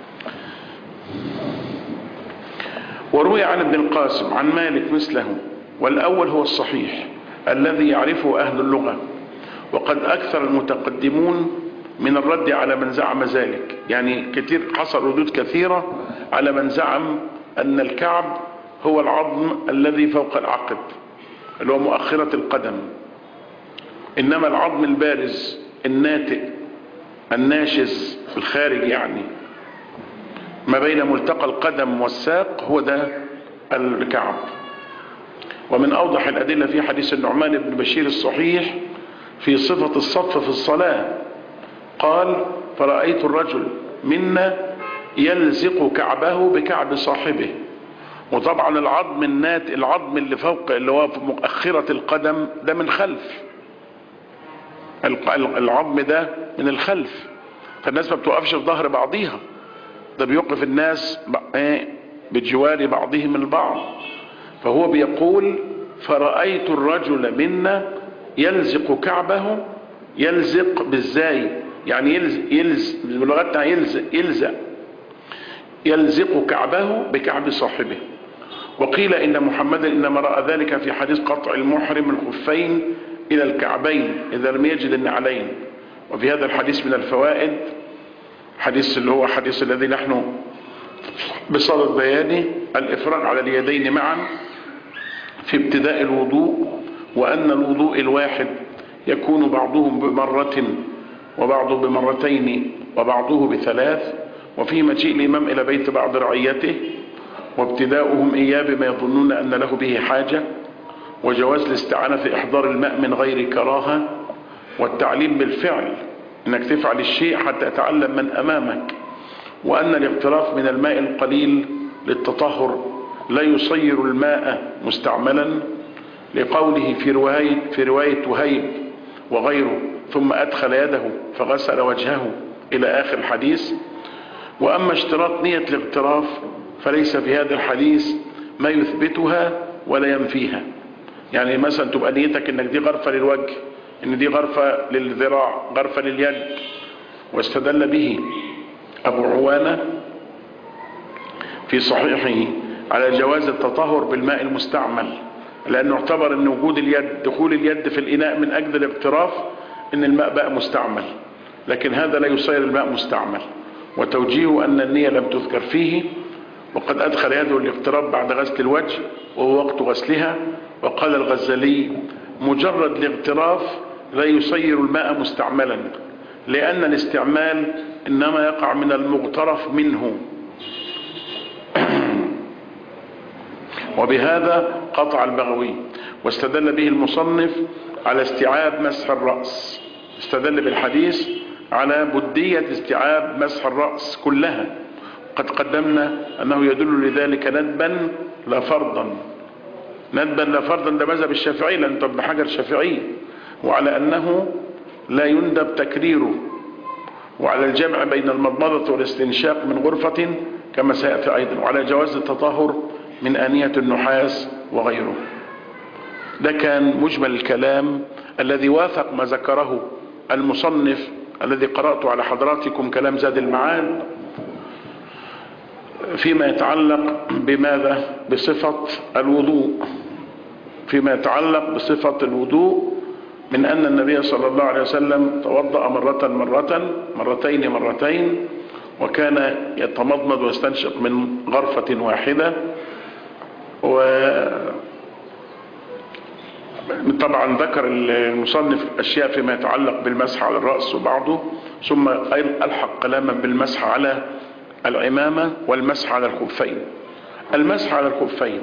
وروي عن ابن القاسم عن مالك مثله، والأول هو الصحيح الذي يعرفه أهل اللغة، وقد أكثر المتقدمون من الرد على من زعم ذلك. يعني كتير حصل ردود كثيرة على من زعم أن الكعب هو العظم الذي فوق العقب اللي هو مؤخرة القدم، إنما العظم البارز الناتئ الناشز الخارج يعني ما بين ملتقى القدم والساق هو ده الكعب. ومن أوضح الأدلة في حديث النعمان بن بشير الصحيح في صفة الصف في الصلاة، قال فرأيت الرجل منا يلزق كعبه بكعب صاحبه. وطبعا العظم الناتئ، العظم اللي فوق اللي هو في مؤخرة القدم ده من خلف، العظم ده من الخلف، فالناس ما بتوقفش في ظهر بعضيها، ده بيوقف الناس بجوار بعضهم البعض. فهو بيقول فرأيت الرجل منا يلزق كعبه، يلزق بالزاي يعني يلزق بلغتنا يلزق كعبه بكعب صاحبه. وقيل إن محمدا إنما رأى ذلك في حديث قطع المحرم الخفين إلى الكعبين إذا لم يجد النعلين. وفي هذا الحديث من الفوائد حديث اللي هو حديث الذي نحن بصدد بيانه الإفراغ على اليدين معا في ابتداء الوضوء، وأن الوضوء الواحد يكون بعضهم بمرة وبعضه بمرتين وبعضه بثلاث، وفي مجيء الإمام إلى بيت بعض رعيته وابتداؤهم إياه بما يظنون أن له به حاجة، وجواز الاستعانة في إحضار الماء من غير كراهة، والتعليم بالفعل أنك تفعل الشيء حتى تتعلم من أمامك، وأن الاغتراف من الماء القليل للتطهر لا يصير الماء مستعملا، لقوله في رواية وهيب وغيره ثم أدخل يده فغسل وجهه إلى آخر الحديث. وأما اشتراط نية الاغتراف فليس في هذا الحديث ما يثبتها ولا ينفيها. يعني مثلا تبقى نيتك انك دي غرفة للوجه، ان دي غرفة للذراع، غرفة لليد. واستدل به أبو عوانة في صحيحه على جواز التطهر بالماء المستعمل، لأنه اعتبر أن وجود اليد، دخول اليد في الإناء من أجل الاغتراف، أن الماء بقى مستعمل، لكن هذا لا يصير الماء مستعمل. وتوجيه أن النية لم تذكر فيه، وقد أدخل يده الاغتراب بعد غسل الوجه وهو وقت غسلها. وقال الغزالي مجرد الاغتراف لا يصير الماء مستعملا، لأن الاستعمال إنما يقع من المغترف منه. وبهذا قطع البغوي. واستدل به المصنف على استيعاب مسح الرأس، استدل بالحديث على بدية استيعاب مسح الرأس كلها. قد قدمنا أنه يدل لذلك ندبا لا فرضا. ندبا لا فرضا ده مذهب الشافعي، لأن ابن حجر شافعي، وعلى أنه لا يندب تكريره، وعلى الجمع بين المضمضة والاستنشاق من غرفة كما سيأتي أيضا، وعلى جواز التطهر من آنية النحاس وغيره. ده كان مجمل الكلام الذي وافق ما ذكره المصنف الذي قرأت على حضراتكم، كلام زاد المعاد، فيما يتعلق بماذا؟ بصفة الوضوء. فيما يتعلق بصفة الوضوء، من أن النبي صلى الله عليه وسلم توضأ مرتين، وكان يتمضمض ويستنشق من غرفة واحدة. وطبعا ذكر المصنف أشياء فيما يتعلق بالمسح على الرأس وبعضه، ثم ألحق كلاما بالمسح على العمامة والمسح على الخفين. المسح على الخفين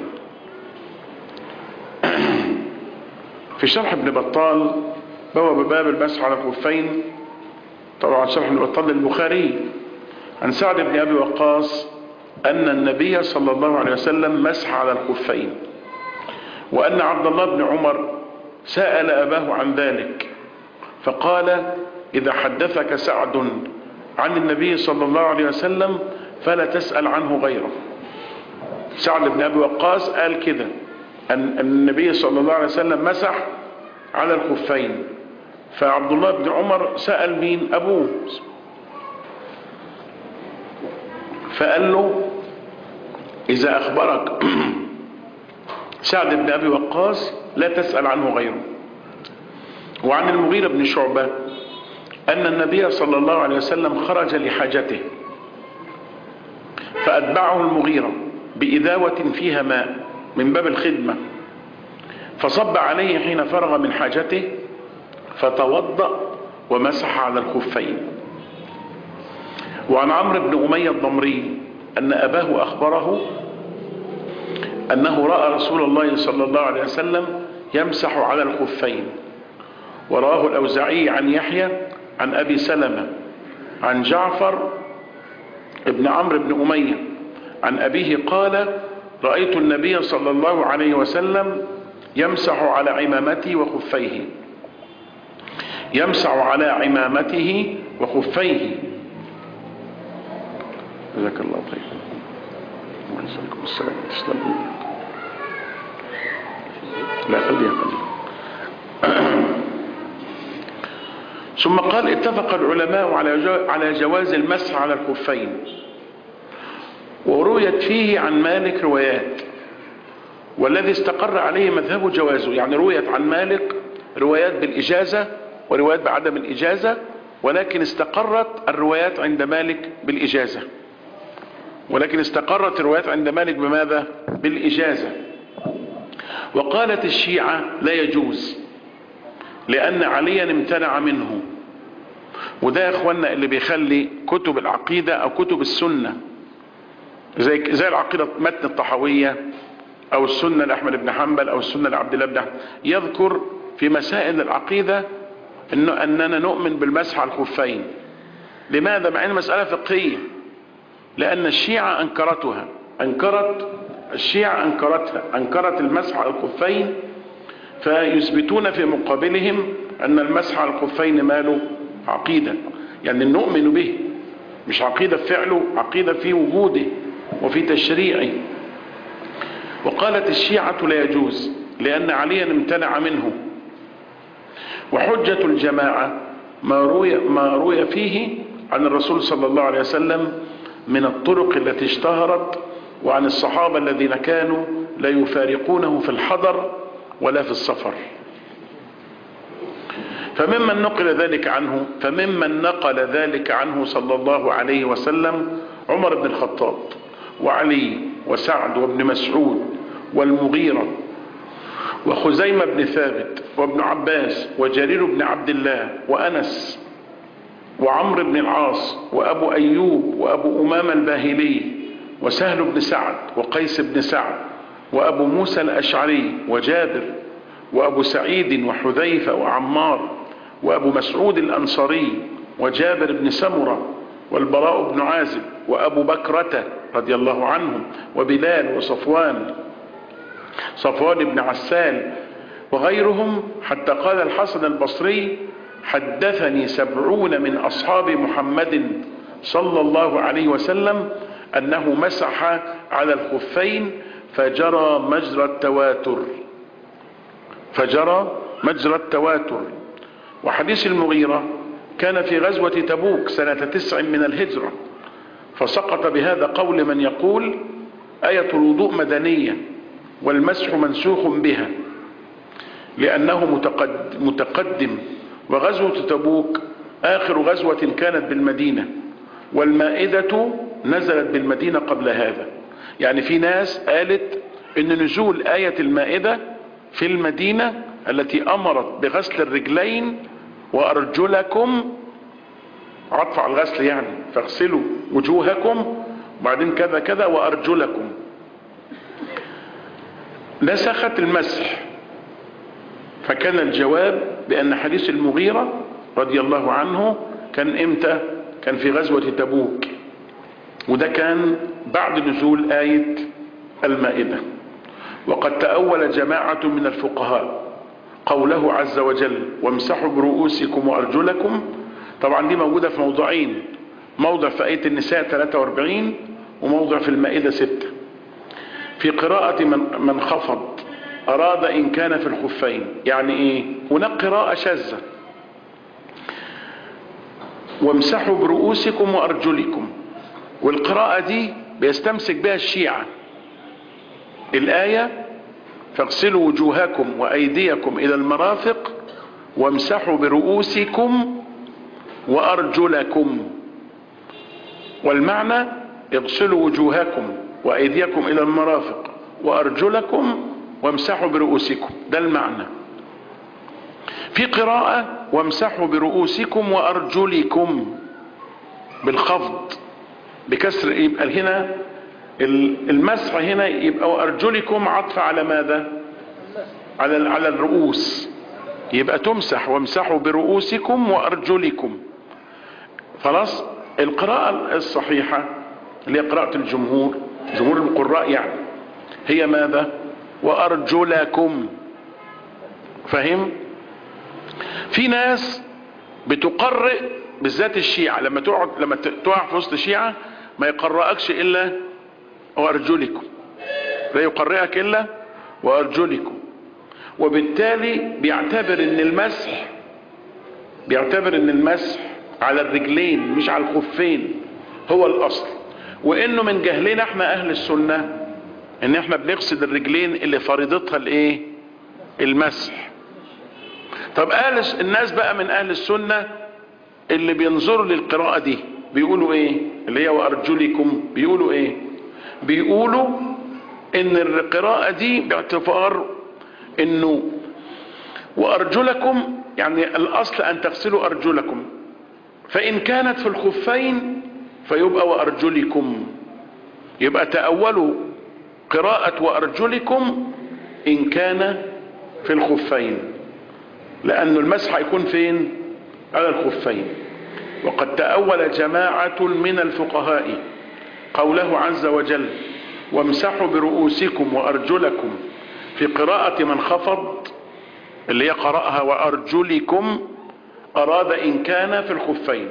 في شرح ابن بطال بواب باب المسح على الخفين، طبعا شرح ابن بطال للبخاري، عن سعد بن أبي وقاص أن النبي صلى الله عليه وسلم مسح على الخفين، وأن عبد الله بن عمر سأل أباه عن ذلك فقال إذا حدثك سعد عن النبي صلى الله عليه وسلم فلا تسأل عنه غيره. سعد بن أبي وقاص قال كده، أن النبي صلى الله عليه وسلم مسح على الخفين، فعبد الله بن عمر سأل مين؟ أبوه، فقال له إذا أخبرك سعد بن أبي وقاص لا تسأل عنه غيره. وعن المغيرة بن شعبة أن النبي صلى الله عليه وسلم خرج لحاجته فأتبعه المغيرة بإذاوة فيها ماء من باب الخدمة، فصب عليه حين فرغ من حاجته فتوضأ ومسح على الخفين. وعن عمرو بن أمية الضمري أن أباه أخبره أنه رأى رسول الله صلى الله عليه وسلم يمسح على الخفين. وراه الأوزاعي عن يحيى عن أبي سلمة عن جعفر ابن عمرو بن أمية عن أبيه قال رأيت النبي صلى الله عليه وسلم يمسح على عمامته وخفيه، يمسح على عمامته وخفيه. جزاك الله خير. وعليكم السلام. تسلم. لا خليها. ثم قال اتفق العلماء على جواز المسح على الخفين، ورويت فيه عن مالك روايات، والذي استقر عليه مذهب جوازه. يعني رويت عن مالك روايات بالإجازة وروايات بعدم الإجازة، ولكن استقرت الروايات عند مالك بالإجازة، ولكن استقرت الروايات عند مالك بماذا؟ بالإجازة. وقالت الشيعة لا يجوز، لأن عليا امتنع منه. وده يا اخوانا اللي بيخلي كتب العقيدة او كتب السنة زي العقيدة متن الطحاوية او السنة لأحمد بن حنبل او السنة لعبد الله بن حنبل يذكر في مسائل العقيدة اننا نؤمن بالمسح على الخفين. لماذا؟ مع ان مسألة فقهية، لان الشيعة انكرت المسح على الخفين، فيثبتون في مقابلهم ان المسح على الخفين ماله عقيدة، يعني نؤمن به، مش عقيدة في فعله، عقيدة في وجوده وفي تشريعه. وقالت الشيعة لا يجوز لأن عليا امتنع منه. وحجة الجماعة ما روي فيه عن الرسول صلى الله عليه وسلم من الطرق التي اشتهرت، وعن الصحابة الذين كانوا لا يفارقونه في الحضر ولا في السفر. فممن نقل ذلك عنه صلى الله عليه وسلم عمر بن الخطاب وعلي وسعد وابن مسعود والمغيرة وخزيمة بن ثابت وابن عباس وجرير بن عبد الله وأنس وعمرو بن العاص وأبو أيوب وأبو أمامة الباهلي وسهل بن سعد وقيس بن سعد وأبو موسى الأشعري وجابر وأبو سعيد وحذيفة وعمار وأبو مسعود الأنصاري وجابر بن سمرة والبراء بن عازب وأبو بكرة رضي الله عنهم وبلال وصفوان بن عسال وغيرهم، حتى قال الحسن البصري: حدثني 70 من أصحاب محمد صلى الله عليه وسلم أنه مسح على الخفين فجرى مجرى التواتر. وحديث المغيرة كان في غزوة تبوك سنة 9 من الهجرة، فسقط بهذا قول من يقول آية الوضوء مدنية والمسح منسوخ بها لأنه متقدم، وغزوة تبوك آخر غزوة كانت بالمدينة، والمائدة نزلت بالمدينة قبل هذا. يعني في ناس قالت إن نزول آية المائدة في المدينة التي أمرت بغسل الرجلين وأرجلكم، عطف على الغسل يعني، فاغسلوا وجوهكم وبعدين كذا كذا وأرجلكم، نسخت المسح. فكان الجواب بأن حديث المغيرة رضي الله عنه كان إمتى؟ كان في غزوة تبوك، وده كان بعد نزول آية المائدة. وقد تأول جماعة من الفقهاء قوله عز وجل: وامسحوا برؤوسكم وأرجلكم. طبعا دي موجودة في موضعين، موضع في آية النساء 43 وموضع في المائدة 6. في قراءة من خفض أراد إن كان في الخفين. يعني إيه؟ هناك قراءة شاذة: وامسحوا برؤوسكم وأرجلكم، والقراءة دي بيستمسك بها الشيعة. الآية: فاغسلوا وجوهكم وأيديكم إلى المرافق وامسحوا برؤوسكم وأرجلكم، والمعنى: اغسلوا وجوهكم وأيديكم إلى المرافق وأرجلكم وامسحوا برؤوسكم، ده المعنى. في قراءة: وامسحوا برؤوسكم وأرجلكم بالخفض بكسر، يبقى هنا المسح هنا يبقى وأرجلكم عطف على ماذا؟ على الرؤوس، يبقى تمسح وامسحوا برؤوسكم وأرجلكم. خلاص. القراءة الصحيحة اللي هي قراءة جمهور القراء يعني هي ماذا؟ وأرجلكم. فهم؟ في ناس بتقرئ بالذات الشيعة، لما تقع في وسط الشيعة ما يقرأكش إلا وأرجلكم، لا يقرئك إلا وأرجلكم، وبالتالي بيعتبر ان المسح على الرجلين مش على الخفين هو الأصل، وإنه من جهلنا احنا أهل السنة ان احنا بنغسل الرجلين اللي فريضتها الايه؟ المسح. طب الناس بقى من أهل السنة اللي بينظروا للقراءة دي بيقولوا ايه؟ اللي هي وأرجلكم، بيقولوا ايه؟ بيقولوا ان القراءة دي باعتبار انه وأرجلكم يعني الأصل أن تغسلوا أرجلكم، فإن كانت في الخفين فيبقى وأرجلكم، يبقى تأولوا قراءة وأرجلكم إن كان في الخفين، لأن المسح يكون فين؟ على الخفين. وقد تأول جماعة من الفقهاء قوله عز وجل وامسحوا برؤوسكم وأرجلكم في قراءة من خفض اللي هي قرأها وأرجلكم، أراد إن كان في الخفين،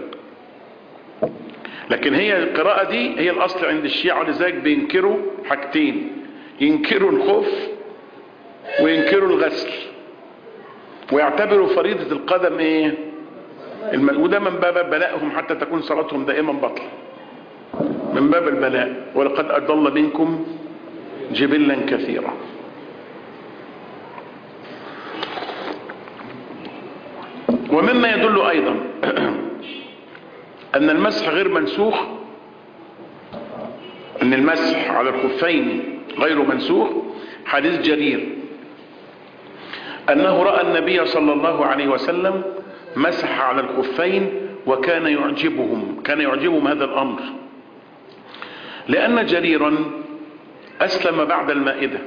لكن هي القراءة دي هي الأصل عند الشيعة، لذلك بينكروا حاجتين، ينكروا الخف وينكروا الغسل، ويعتبروا فريضة القدم ايه؟ وده من باب بلائهم حتى تكون صلاتهم دائما بطلة، من باب البلاء. ولقد أضل منكم جبلا كثيرا. ومما يدل أيضا أن المسح غير منسوخ، أن المسح على الخفين غير منسوخ، حديث جرير أنه رأى النبي صلى الله عليه وسلم مسح على الخفين وكان يعجبهم هذا الأمر، لأن جريرا أسلم بعد المائدة.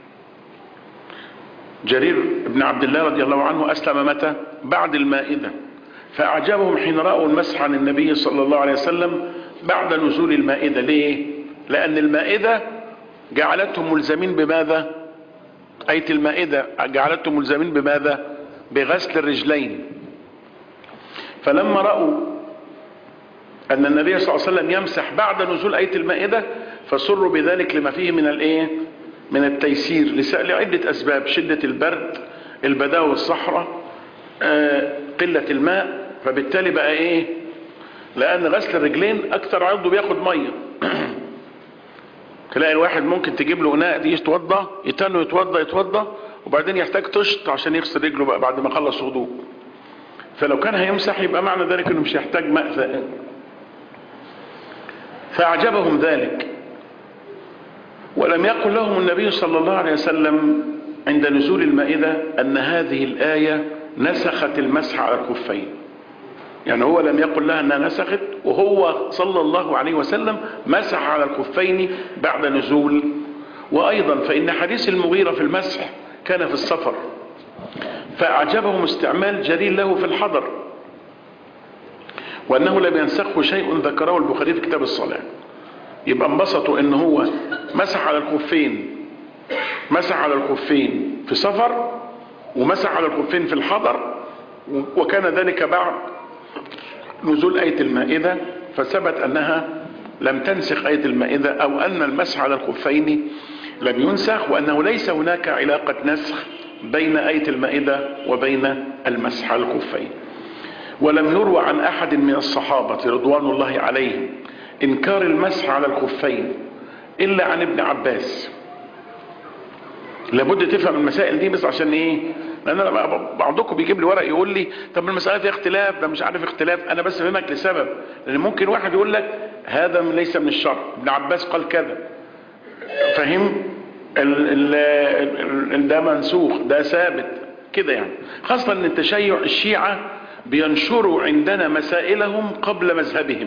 جرير بن عبد الله رضي الله عنه أسلم متى؟ بعد المائدة، فأعجبهم حين رأوا المسح عن النبي صلى الله عليه وسلم بعد نزول المائدة. ليه؟ لأن المائدة جعلتهم ملزمين بماذا؟ آية المائدة جعلتهم ملزمين بماذا؟ بغسل الرجلين. فلما رأوا أن النبي صلى الله عليه وسلم يمسح بعد نزول آية المائدة فسروا بذلك لما فيه من الايه؟ من التيسير لعدة أسباب: شدة البرد، البداوة والصحراء، قلة الماء. فبالتالي بقى ايه؟ لأن غسل الرجلين أكثر عضو بياخد مية. تلاقي الواحد ممكن تجيب له اناء دي يتوضى، يتنه يتوضى وبعدين يحتاج تشط عشان يغسل رجله بقى بعد ما خلص وضوء. فلو كان هيمسح يبقى معنى ذلك انه مش يحتاج ماء ثاني. فأعجبهم ذلك، ولم يقل لهم النبي صلى الله عليه وسلم عند نزول المائدة أن هذه الآية نسخت المسح على الخفين، يعني هو لم يقل لها أنها نسخت، وهو صلى الله عليه وسلم مسح على الخفين بعد نزول. وأيضا فإن حديث المغيرة في المسح كان في السفر، فأعجبهم استعمال جرير له في الحضر، وأنه لم ينسخه شيء ذكره البخاري في كتاب الصلاة. يبقى انبسطوا ان هو مسح على الخفين في سفر، ومسح على الخفين في الحضر، وكان ذلك بعد نزول آية المائدة، فثبت أنها لم تنسخ آية المائدة، أو أن المسح على الخفين لم ينسخ، وأنه ليس هناك علاقة نسخ بين آية المائدة وبين المسح على الخفين. ولم يروى عن أحد من الصحابة رضوان الله عليهم إنكار المسح على الخفين إلا عن ابن عباس. لابد تفهم المسائل دي، بس عشان ايه؟ لان بعضكم بيجيب لي ورق يقول لي طب المسألة فيها اختلاف، ده مش عارف اختلاف. انا بس فهمك لسبب، لان ممكن واحد يقول لك هذا ليس من الشرع، ابن عباس قال كذا، فهم؟ ده منسوخ، ده ثابت كده يعني. خاصة ان التشيع الشيعة بينشروا عندنا مسائلهم قبل مذهبهم.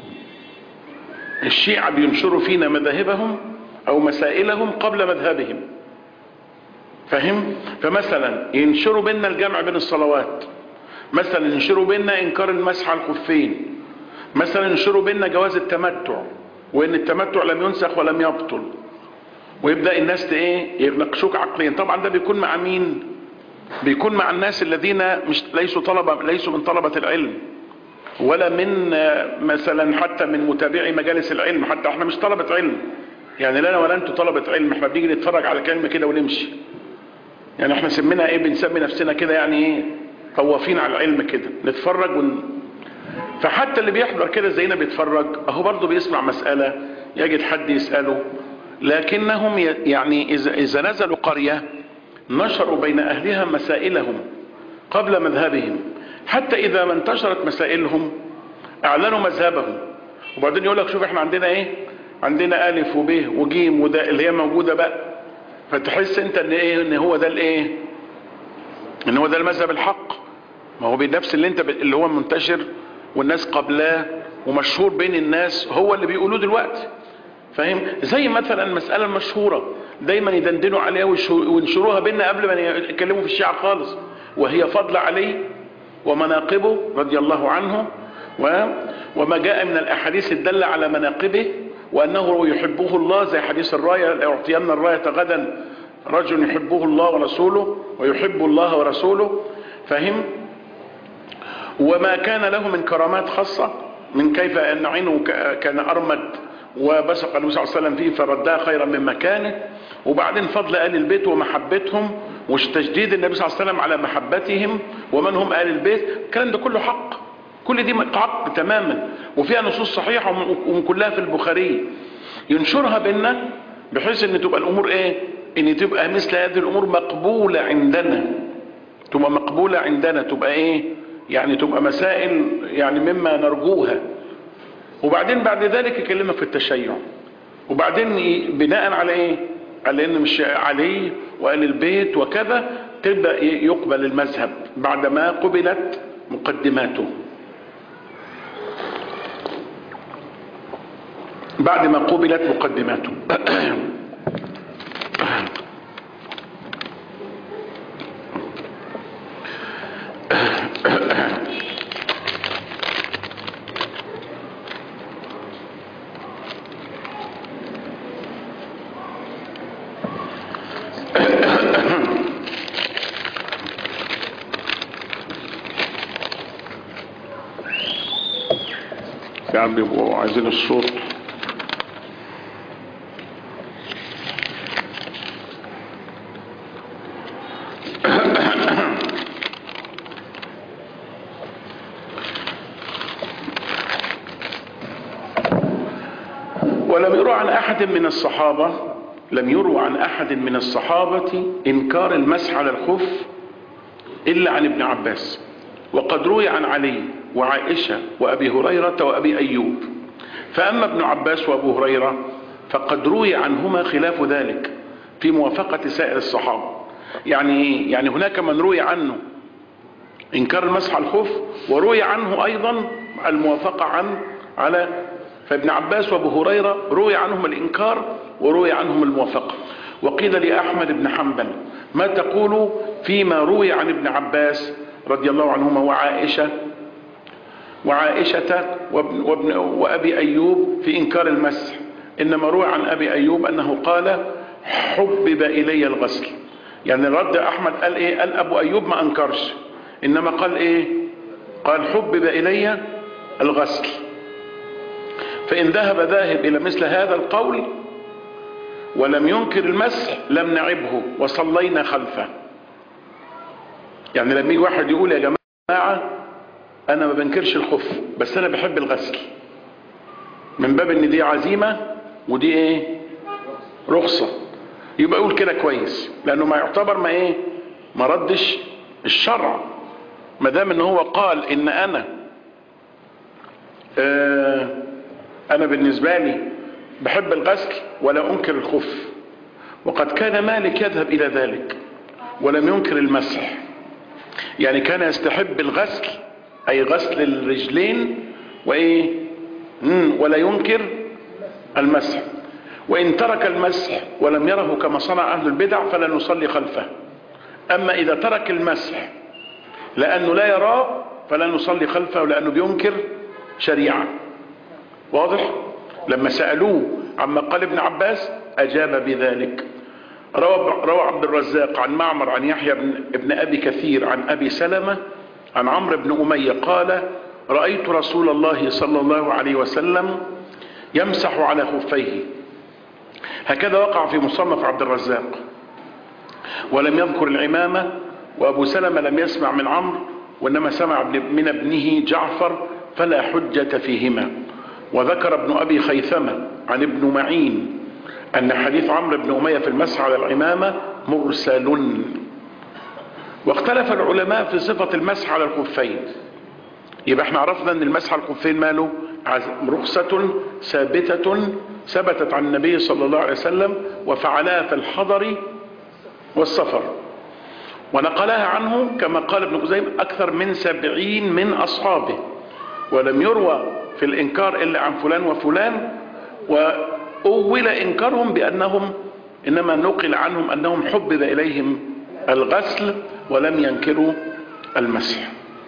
الشيعة بينشروا فينا مذاهبهم او مسائلهم قبل مذهبهم، فهم؟ فمثلا ينشروا بيننا الجمع بين الصلوات، مثلا ينشروا بيننا انكار المسح على الخفين، مثلا ينشروا بيننا جواز التمتع، وان التمتع لم ينسخ ولم يبطل، ويبدأ الناس ايه؟ يناقشوك عقليا. طبعا ده بيكون مع مين؟ بيكون مع الناس الذين مش ليسوا من طلبة العلم، ولا من مثلا حتى من متابعي مجالس العلم. حتى احنا مش طلبة علم، يعني لا انا ولا انتوا طلبة علم، احنا بنيجي نتفرج على كلمة كده ونمشي. يعني احنا سمينا ايه؟ بنسمي نفسنا كده يعني ايه؟ طوافين على العلم كده، نتفرج فحتى اللي بيحضر كده زينا بيتفرج اهو برضه بيسمع مسألة يجد حد يسأله، لكنهم يعني اذا نزلوا قرية نشروا بين اهلها مسائلهم قبل مذهبهم، حتى اذا ما انتشرت مسائلهم اعلنوا مذهبهم، وبعدين يقول لك شوف احنا عندنا ايه؟ عندنا الف وب وجيم وده اللي هي موجودة بقى. فتحس انت ان ايه؟ ان هو ده الايه؟ ان هو ده المذهب الحق. ما هو بنفس اللي هو منتشر والناس قبلاه ومشهور بين الناس هو اللي بيقولوه دلوقتي، فاهم؟ زي مثلا المسألة المشهورة دايما يدندنوا عليها وينشروها بينا قبل ما يتكلموا في الشيعة خالص، وهي فضل علي ومناقبه رضي الله عنه وما جاء من الأحاديث الدالة على مناقبه وأنه يحبه الله، زي حديث الراية: لأعطينا الراية غدا رجل يحبه الله ورسوله ويحب الله ورسوله، فهم؟ وما كان له من كرامات خاصة، من كيف أن عينه كان أرمد وبصق النبي صلى الله عليه وسلم فيه فردها خيرا من مكانه، وبعدين فضل آل البيت ومحبتهم وتجديد النبي صلى الله عليه وسلم على محبتهم ومن هم آل البيت. الكلام ده كله حق، كل دي حق تماما، وفيها نصوص صحيحة وكلها في البخاري. ينشرها بينا بحيث ان تبقى الامور ايه، ان تبقى مثل هذه الامور مقبولة عندنا، تبقى مقبولة عندنا، تبقى ايه يعني، تبقى مسائل يعني مما نرجوها. وبعدين بعد ذلك يكلمك في التشيع، وبعدين بناء على ايه، على ان مش علي وآل البيت وكذا تبدأ يقبل المذهب بعدما قبلت مقدماته، بعد ما قبلت مقدماته. يعني بيبقوا عايزين الصوت. ولم يروى عن أحد من الصحابة، لم يروى عن أحد من الصحابة إنكار المسح على الخف إلا عن ابن عباس، وقد روي عن علي وعائشة وأبي هريرة وأبي أيوب. فأما ابن عباس وأبو هريرة فقد روي عنهما خلاف ذلك في موافقة سائر الصحابة. يعني هناك من روي عنه إنكار المسح على الخف، وروي عنه أيضا الموافقة على فابن عباس وابو هريرة روي عنهم الإنكار وروي عنهم الموافقة. وقيل لأحمد بن حنبل: ما تقول فيما روي عن ابن عباس رضي الله عنهما وعائشة وأبي أيوب في إنكار المسح؟ إنما روي عن أبي أيوب أنه قال: حبب إلي الغسل. يعني رد أحمد قال إيه؟ قال أبو أيوب ما أنكرش، إنما قال إيه؟ قال حبب إلي الغسل. فإن ذاهب إلى مثل هذا القول ولم ينكر المسح لم نعبه وصلينا خلفه. يعني لما يجي واحد يقول: يا جماعة أنا ما بنكرش الخف بس أنا بحب الغسل، من باب إن دي عزيمة ودي إيه؟ رخصة، يبقى يقول كده كويس، لأنه ما يعتبر ما ردش الشرع، ما دام إن هو قال إن أنا بالنسبة لي بحب الغسل ولا أنكر الخف. وقد كان مالك يذهب إلى ذلك ولم ينكر المسح، يعني كان يستحب الغسل أي غسل الرجلين ولا ينكر المسح. وإن ترك المسح ولم يره كما صنع أهل البدع فلا نصلي خلفه. أما إذا ترك المسح لأنه لا يراه فلا نصلي خلفه، لأنه بينكر شريعة. واضح؟ لما سألوه عما قال ابن عباس أجاب بذلك. روى عبد الرزاق عن معمر عن يحيى بن أبي كثير عن أبي سلمة عن عمرو بن أمية قال: رأيت رسول الله صلى الله عليه وسلم يمسح على خفيه. هكذا وقع في مصنف عبد الرزاق، ولم يذكر العمامة. وأبو سلمة لم يسمع من عمرو وإنما سمع من ابنه جعفر، فلا حجة فيهما. وذكر ابن أبي خيثمة عن ابن معين أن حديث عمرو بن أمية في المسح على العمامة مرسل. واختلف العلماء في صفة المسح على الخفين. يبقى احنا عرفنا أن المسح على الخفين ماله؟ رخصة ثبتت عن النبي صلى الله عليه وسلم وفعلها في الحضر والسفر. ونقلها عنه كما قال ابن خزيمة أكثر من 70 من أصحابه، ولم يروى في الإنكار إلا عن فلان وفلان، وأول إنكارهم بأنهم إنما نقل عنهم أنهم حبب إليهم الغسل ولم ينكروا المسح.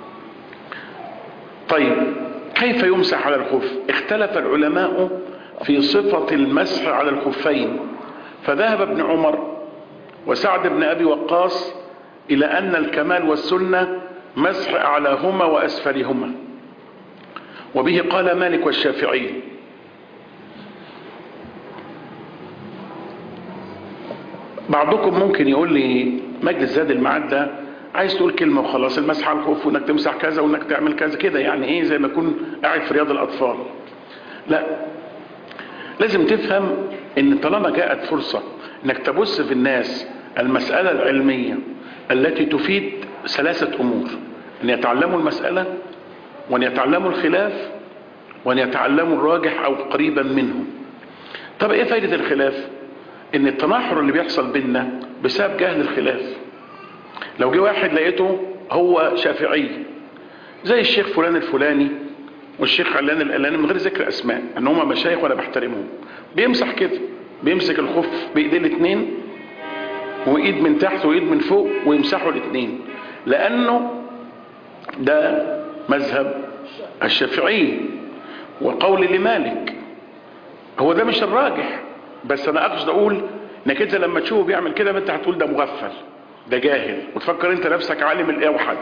طيب كيف يمسح على الخف؟ اختلف العلماء في صفة المسح على الخفين، فذهب ابن عمر وسعد بن أبي وقاص إلى أن الكمال والسنة مسح أعلاهما وأسفلهما، وبه قال مالك والشافعي. بعضكم ممكن يقول لي مجلس زاد المعاد ده عايز تقول كلمة وخلاص، المسح على الخف وانك تمسح كذا وانك تعمل كذا كده، يعني ايه زي ما يكون قاعد في رياض الأطفال. لا، لازم تفهم ان طالما جاءت فرصة انك تبث في الناس المسألة العلمية التي تفيد 3 أمور: ان يتعلموا المسألة، وان يتعلموا الخلاف، وان يتعلموا الراجح او قريبا منه. طب ايه فايدة الخلاف؟ ان التناحر اللي بيحصل بيننا بسبب جهل الخلاف. لو جه واحد لقيته هو شافعي زي الشيخ فلان الفلاني والشيخ علان الالاني من غير ذكر اسماء، ان هم مشايخ وانا بحترمهم، بيمسح كده، بيمسك الخف بايديه الاثنين، وايد من تحت وايد من فوق، ويمسحوا الاثنين، لانه ده مذهب الشافعي وقول لمالك. هو ده مش الراجح، بس انا اقصد اقول انك انت لما تشوفه بيعمل كده انت هتقول ده مغفل، ده جاهل، وتفكر انت نفسك عالم الاوحد،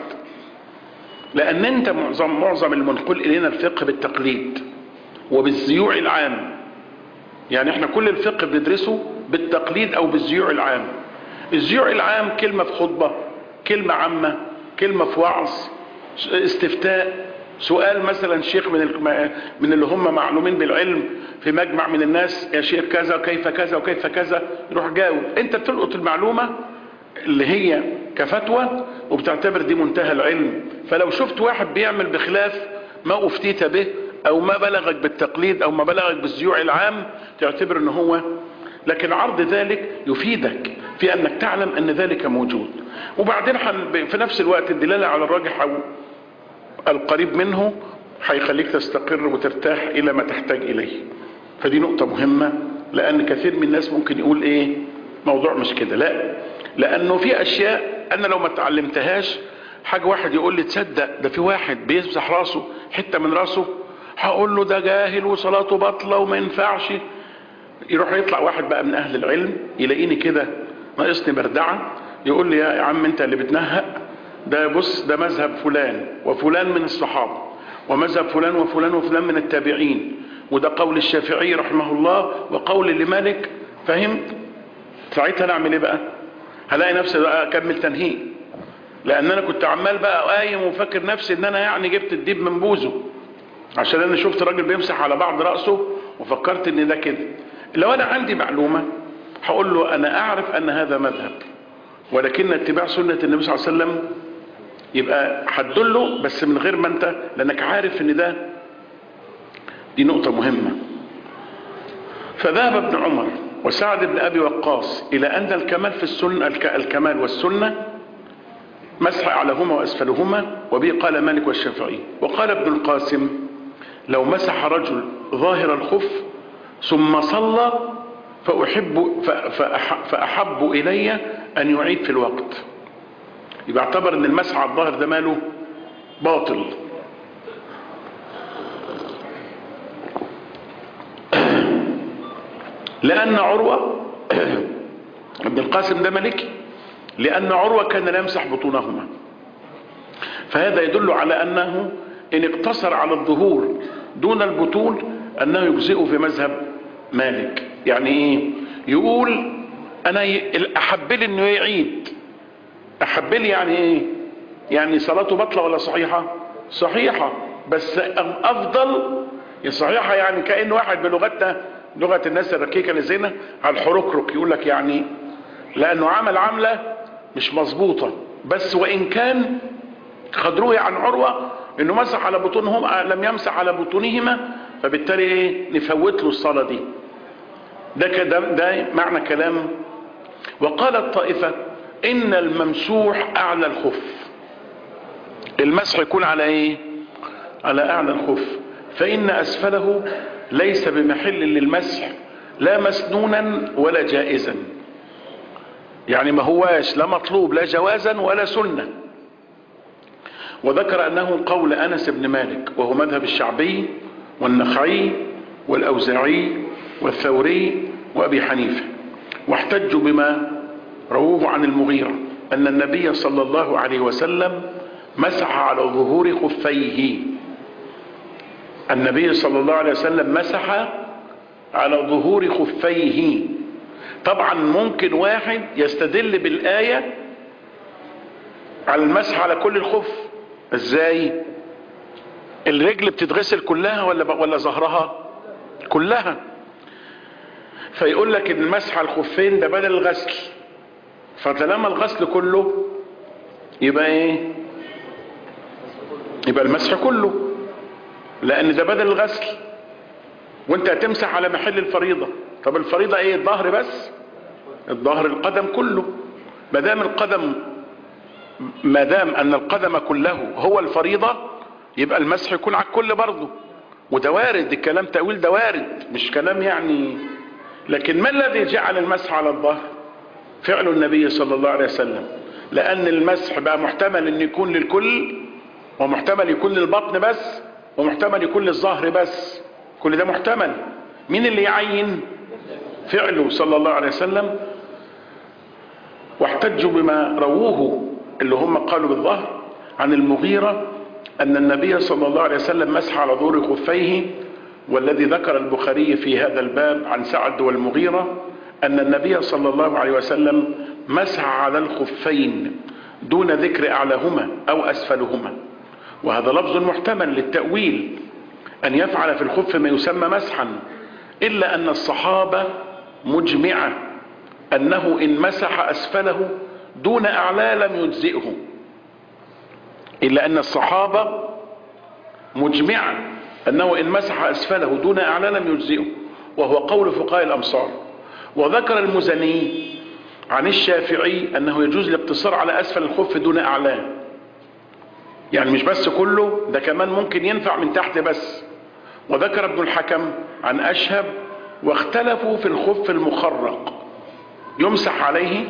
لان انت معظم المنقول الينا الفقه بالتقليد وبالزيوع العام. يعني احنا كل الفقه بندرسه بالتقليد او بالزيوع العام. الزيوع العام كلمة في خطبة، كلمة عامة، كلمة في وعظ، استفتاء، سؤال مثلا شيخ من اللي هم معلومين بالعلم في مجمع من الناس، يا شيخ كذا وكيف كذا وكيف كذا، يروح جاوب. انت بتلقط المعلومة اللي هي كفتوى وبتعتبر دي منتهى العلم. فلو شفت واحد بيعمل بخلاف ما افتيت به او ما بلغك بالتقليد او ما بلغك بالزيوع العام تعتبر ان هو، لكن عرض ذلك يفيدك في انك تعلم ان ذلك موجود. وبعدين في نفس الوقت الدلالة على الراجح او القريب منه هيخليك تستقر وترتاح الى ما تحتاج اليه. فدي نقطة مهمة، لان كثير من الناس ممكن يقول ايه موضوع مش كده. لا، لانه في اشياء انا لو ما تعلمتهاش، حاجة واحد يقول لي تصدق ده في واحد بيمسح راسه حتة من راسه، هقول له ده جاهل وصلاته باطلة وما ينفعش. يروح يطلع واحد بقى من اهل العلم يلاقيني كده ناقصني بردعة، يقول لي يا عم انت اللي بتنهق، ده بص ده مذهب فلان وفلان من الصحابة، ومذهب فلان وفلان وفلان من التابعين، وده قول الشافعي رحمه الله وقول لمالك. فهمت؟ ساعتها نعمل ايه بقى؟ هلاقي نفسي بقى اكمل تنهيق، لان انا كنت عمال بقى قايم وفاكر نفسي ان انا يعني جبت الديب من بوزه، عشان انا شفت راجل بيمسح على بعض رأسه وفكرت ان ده كده. لو انا عندي معلومة هقول له انا اعرف ان هذا مذهب، ولكن اتباع سنة النبي صلى الله عليه وسلم يبقى هتدله، بس من غير ما انت، لانك عارف ان ده، دي نقطة مهمة. فذهب ابن عمر وسعد بن ابي وقاص الى ان الكمال في السنة، الكمال والسنة مسح اعلاهما واسفلهما، وبه قال مالك والشافعي. وقال ابن القاسم لو مسح رجل ظاهر الخف ثم صلى فأحب إلي أن يعيد في الوقت. يبقى اعتبر أن المسح على الظاهر ده ماله باطل. لأن عروة ابن القاسم ده مالكي، لأن عروة كان لا يمسح بطونهما، فهذا يدل على أنه إن اقتصر على الظهور دون البطون أنه يجزئه في مذهب مالك. يعني إيه؟ يقول أنا أحب لي أنه يعيد. أحب لي يعني إيه؟ يعني صلاته بطلة ولا صحيحة؟ صحيحة، بس أفضل صحيحة. يعني كأن واحد بلغتنا لغة الناس الركيكة اللي زينا على الحركرك يقول لك يعني لأنه عمل عملة مش مظبوطة، بس وإن كان قد روي عن عروة انه مسح على بطونهم لم يمسح على بطونهما، فبالتالي ايه نفوت له الصلاة دي. ده معنى كلام. وقال الطائفة ان الممسوح اعلى الخف، المسح يكون على ايه؟ على اعلى الخف، فان اسفله ليس بمحل للمسح لا مسنونا ولا جائزا، يعني ما هواش لا مطلوب لا جوازا ولا سنة. وذكر انه قول انس بن مالك وهو مذهب الشعبي والنخعي والاوزاعي والثوري وابي حنيفة، واحتجوا بما رووه عن المغيرة ان النبي صلى الله عليه وسلم مسح على ظهور خفيه. النبي صلى الله عليه وسلم مسح على ظهور خفيه. طبعا ممكن واحد يستدل بالآية على المسح على كل الخف. ازاي؟ الرجل بتتغسل كلها ولا ظهرها كلها، فيقول لك ان المسح على الخفين ده بدل الغسل، فطالما الغسل كله يبقى ايه؟ يبقى المسح كله، لان ده بدل الغسل، وانت هتمسح على محل الفريضة. طب الفريضة ايه؟ الظهر بس؟ الظهر القدم كله. ما دام ان القدم كله هو الفريضة يبقى المسح يكون على الكل برضه. وده وارد، الكلام تأويل ده وارد، مش كلام يعني. لكن ما الذي جعل المسح على الظهر؟ فعل النبي صلى الله عليه وسلم، لان المسح بقى محتمل ان يكون للكل، ومحتمل يكون للبطن بس، ومحتمل يكون للظهر بس، كل ده محتمل. مين اللي يعين؟ فعله صلى الله عليه وسلم. واحتجوا بما رووه اللي هم قالوا بالظهر عن المغيرة ان النبي صلى الله عليه وسلم مسح على ظهور خفيه، والذي ذكر البخاري في هذا الباب عن سعد والمغيرة ان النبي صلى الله عليه وسلم مسح على الخفين دون ذكر اعلاهما او اسفلهما، وهذا لفظ محتمل للتأويل، ان يفعل في الخف ما يسمى مسحا، الا ان الصحابة مجمعة انه ان مسح اسفله دون اعلى لم يجزئه. الا ان الصحابة مجمعة انه ان مسح اسفله دون اعلى لم يجزئه، وهو قول فقهاء الامصار. وذكر المزني عن الشافعي انه يجوز الاقتصار على اسفل الخف دون اعلاه، يعني مش بس كله، ده كمان ممكن ينفع من تحت بس. وذكر ابن الحكم عن اشهب واختلفوا في الخف المخرق، يمسح عليه.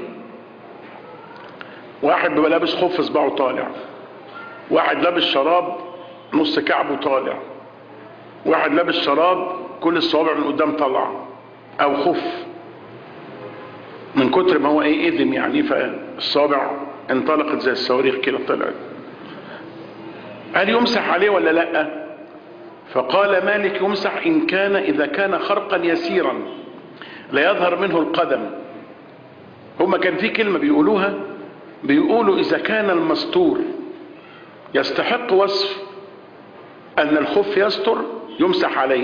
واحد بيبقى لابس خف اصبعه طالع، واحد لابس شراب نص كعبه طالع، واحد لابس شراب كل الصوابع من قدام طالعه، او خف من كتر ما هو ايه اذن يعني، فالصوابع انطلقت زي الصواريخ كده طلعت. هل يمسح عليه ولا لا؟ فقال مالك يمسح ان كان اذا كان خرقا يسيرا لا يظهر منه القدم. هما كان في كلمة بيقولوها، بيقولوا اذا كان المستور يستحق وصف ان الخف يستر يمسح عليه،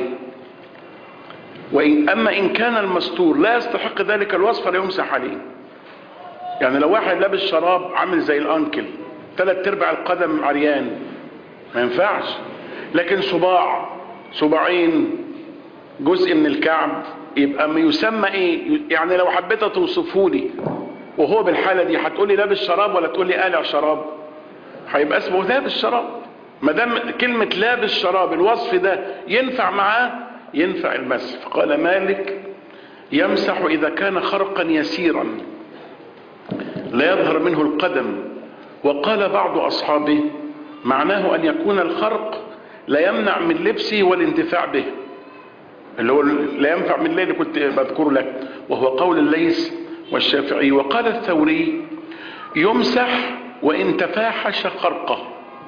اما ان كان المستور لا يستحق ذلك الوصف فلا يمسح عليه. يعني لو واحد لابس شراب عامل زي الانكل 3/4 القدم عريان ما ينفعش، لكن صباعين جزء من الكعب يبقى ما يسمى ايه؟ يعني لو حبيت توصفه لي وهو بالحالة دي هتقولي لابس شراب ولا تقولي قالع شراب؟ هيبقى اسمه لابس شراب. ما دام كلمة لابس شراب الوصف ده ينفع معاه ينفع المسح. فقال مالك يمسح اذا كان خرقا يسيرا لا يظهر منه القدم. وقال بعض اصحابه معناه ان يكون الخرق لا يمنع من لبسه والانتفاع به، اللي هو لا ينفع من الليل كنت بذكره لك، وهو قول الليث والشافعي. وقال الثوري يمسح وان تفاحش خرقه،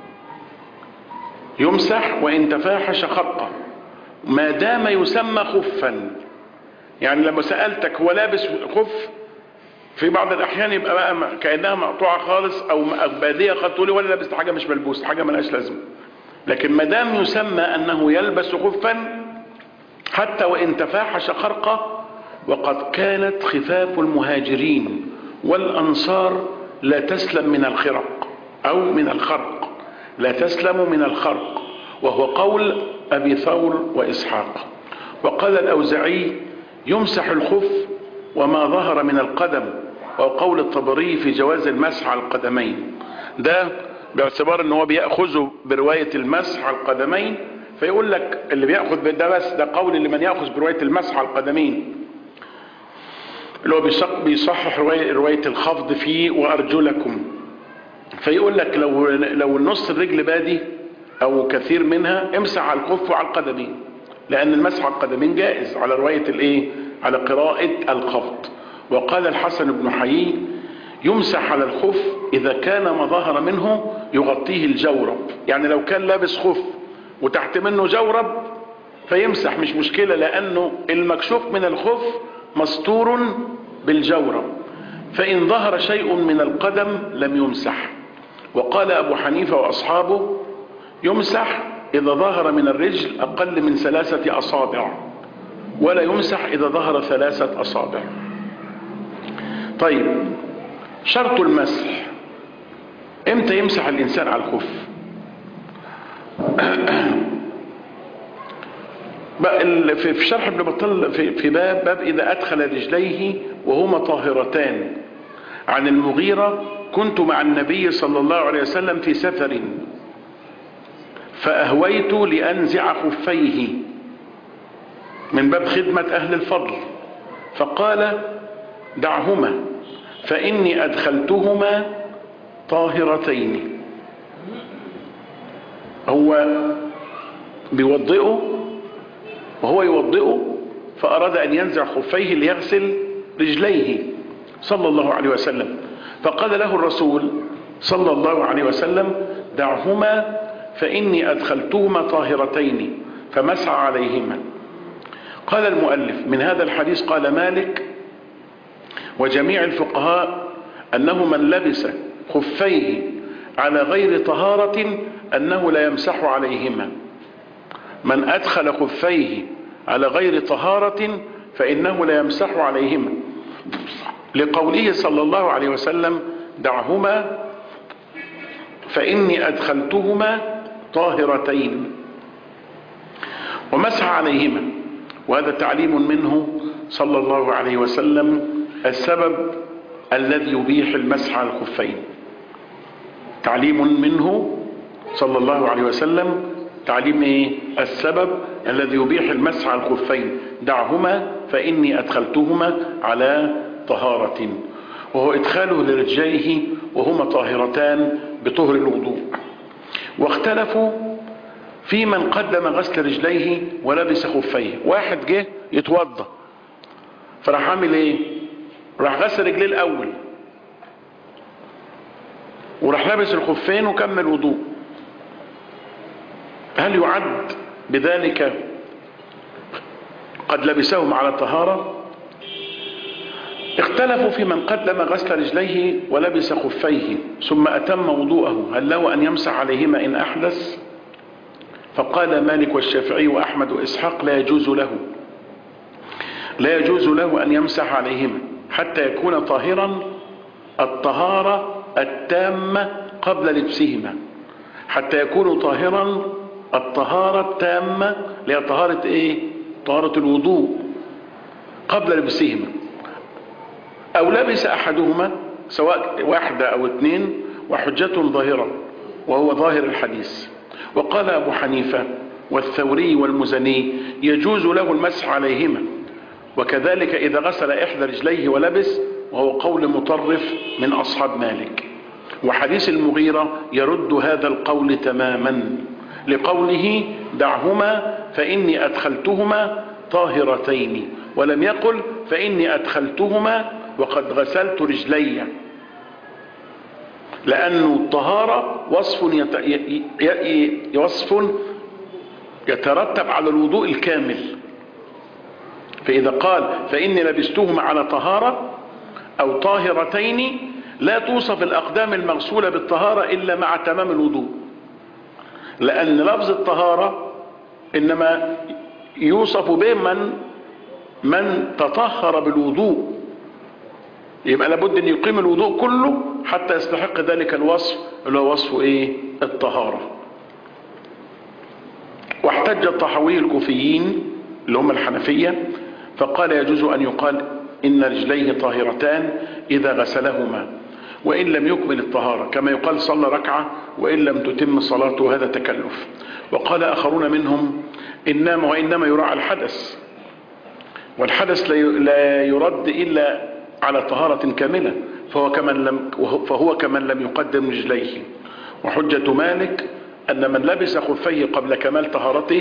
يمسح وان تفاحش خرقه ما دام يسمى خفا. يعني لما سألتك هو لابس خف، في بعض الاحيان يبقى بقى كأنها مقطوعة خالص او بادية قد تقولي ولا لابس حاجة مش ملبوس، حاجة ملهاش لازمة. لكن ما دام يسمى انه يلبس خفا حتى وان تفاحش خرقه، وقد كانت خفاف المهاجرين والانصار لا تسلم من الخرق او من الخرق، لا تسلم من الخرق، وهو قول ابي ثور واسحاق. وقال الاوزاعي يمسح الخف وما ظهر من القدم وهو قول الطبري في جواز المسح على القدمين. ده باعتبار ان هو بيأخذه برواية المسح على القدمين، فيقول لك اللي بيأخذ ده بس ده قول لمن يأخذ برواية المسح على القدمين، اللي هو بيصحح رواية الخفض فيه وأرجلكم. فيقول لك لو نص الرجل بادي او كثير منها امسح على الخف وعلى القدمين، لان المسح على القدمين جائز على رواية على قراءة الخفض. وقال الحسن بن حيي يمسح على الخف اذا كان ما ظهر منه يغطيه الجورب، يعني لو كان لابس خف وتحت منه جورب فيمسح مش مشكلة، لانه المكشوف من الخف مستور بالجورب، فان ظهر شيء من القدم لم يمسح. وقال ابو حنيفة واصحابه يمسح اذا ظهر من الرجل اقل من 3 اصابع، ولا يمسح اذا ظهر 3 اصابع. طيب، شرط المسح امتى يمسح الانسان على الخف؟ في شرح ابن بطال في باب اذا ادخل رجليه وهما طاهرتان، عن المغيرة كنت مع النبي صلى الله عليه وسلم في سفر فأهويت لأنزع خفيه من باب خدمة أهل الفضل، فقال دعهما فإني أدخلتهما طاهرتين. هو بيوضئه وهو يوضئه فأراد أن ينزع خفيه ليغسل رجليه صلى الله عليه وسلم، فقال له الرسول صلى الله عليه وسلم دعهما فإني أدخلتهما طاهرتين، فمسح عليهما. قال المؤلف من هذا الحديث قال مالك وجميع الفقهاء أنه من لبس خفيه على غير طهارة أنه لا يمسح عليهما. من أدخل خفيه على غير طهارة فإنه لا يمسح عليهما، لقوله صلى الله عليه وسلم دعهما فإني أدخلتهما طاهرتين، ومسح عليهما. وهذا تعليم منه صلى الله عليه وسلم السبب الذي يبيح المسح على الخفين. تعليم منه صلى الله عليه وسلم، تعليم السبب الذي يبيح المسح على الخفين، دعهما فإني أدخلتهما على طهارة، وهو إدخاله لرجليه وهما طاهرتان بطهر الوضوء. واختلفوا في من قدم غسل رجليه ولبس خفيه. واحد جه يتوضى فراح عامل راح غسل رجليه الأول وراح لابس الخفين وكمل وضوء، هل يعد بذلك قد لبسهم على طهارة؟ اختلفوا في من قدم غسل رجليه ولبس خفيه ثم أتم وضوءه هل له أن يمسح عليهما إن أحدث؟ فقال مالك والشافعي وأحمد وإسحاق لا يجوز له أن يمسح عليهما حتى يكون طاهرا الطهارة التامة قبل لبسهما، حتى يكون طاهرا الطهارة التامة اللي هي طهارة طهارة الوضوء قبل لبسهما، أو لبس أحدهما سواء واحدة أو اثنين وحجة ظاهرة وهو ظاهر الحديث. وقال أبو حنيفة والثوري والمزني يجوز له المسح عليهما، وكذلك إذا غسل إحدى رجليه ولبس، وهو قول مطرف من أصحاب مالك. وحديث المغيرة يرد هذا القول تماما لقوله دعهما فإني أدخلتهما طاهرتين، ولم يقل فإني أدخلتهما وقد غسلت رجلي، لأن الطهارة وصف يترتب على الوضوء الكامل. فإذا قال فإني لبستهما على طهارة أو طاهرتين لا توصف الأقدام المغسولة بالطهارة إلا مع تمام الوضوء، لأن لفظ الطهارة إنما يوصف به من تطهر بالوضوء، يبقى لابد أن يقيم الوضوء كله حتى يستحق ذلك الوصف اللي هو وصف الطهارة. واحتج الطحاوي الكوفيين اللي هم الحنفية فقال يجوز أن يقال إن رجليه طاهرتان إذا غسلهما وإن لم يكمل الطهارة، كما يقال صلى ركعة وإن لم تتم صلاته، هذا تكلف. وقال آخرون منهم وإنما يراعى الحدث، والحدث لا يرد إلا على طهارة كاملة، فهو كمن لم يقدم رجليه. وحجة مالك أن من لبس خفيه قبل كمال طهارته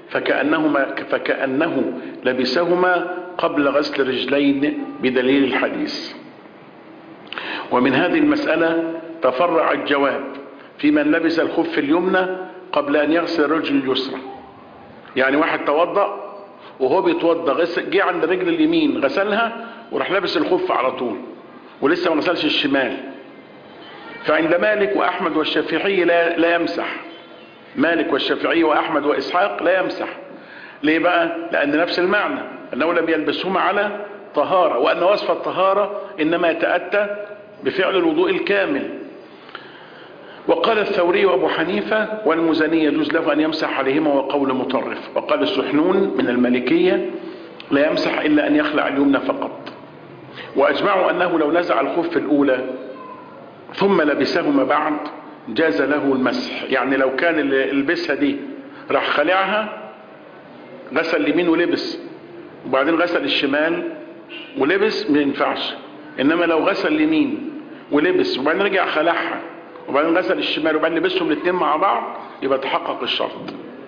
فكأنه لبسهما قبل غسل الرجلين بدليل الحديث. ومن هذه المسألة تفرع الجواب في من لبس الخف اليمنى قبل أن يغسل الرجل اليسرى. يعني واحد توضأ وهو بيتوضأ جه عند الرجل اليمين غسلها وراح لابس الخف على طول ولسه ما غسلش الشمال، فعند مالك وأحمد والشافعي لا يمسح. مالك والشافعي وأحمد وإسحاق لا يمسح. ليه بقى؟ لأن نفس المعنى، أنه لم يلبسهما على طهارة، وأن وصف الطهارة إنما يتأتى بفعل الوضوء الكامل. وقال الثوري وأبو حنيفة والمزني يجوز له أن يمسح عليهما، وقول مطرف. وقال السحنون من المالكية لا يمسح إلا أن يخلع اليمنى فقط. وأجمعوا أنه لو نزع الخف الأولى ثم لبسهما بعد جاز له المسح. يعني لو كان اللي لبسها دي راح خلعها، غسل اليمين ولبس وبعدين غسل الشمال ولبس، ما ينفعش. إنما لو غسل اليمين ولبس وبعدين رجع خلعها وبعدين غسل الشمال وبعدين لبسهم الاثنين مع بعض يبقى تحقق الشرط.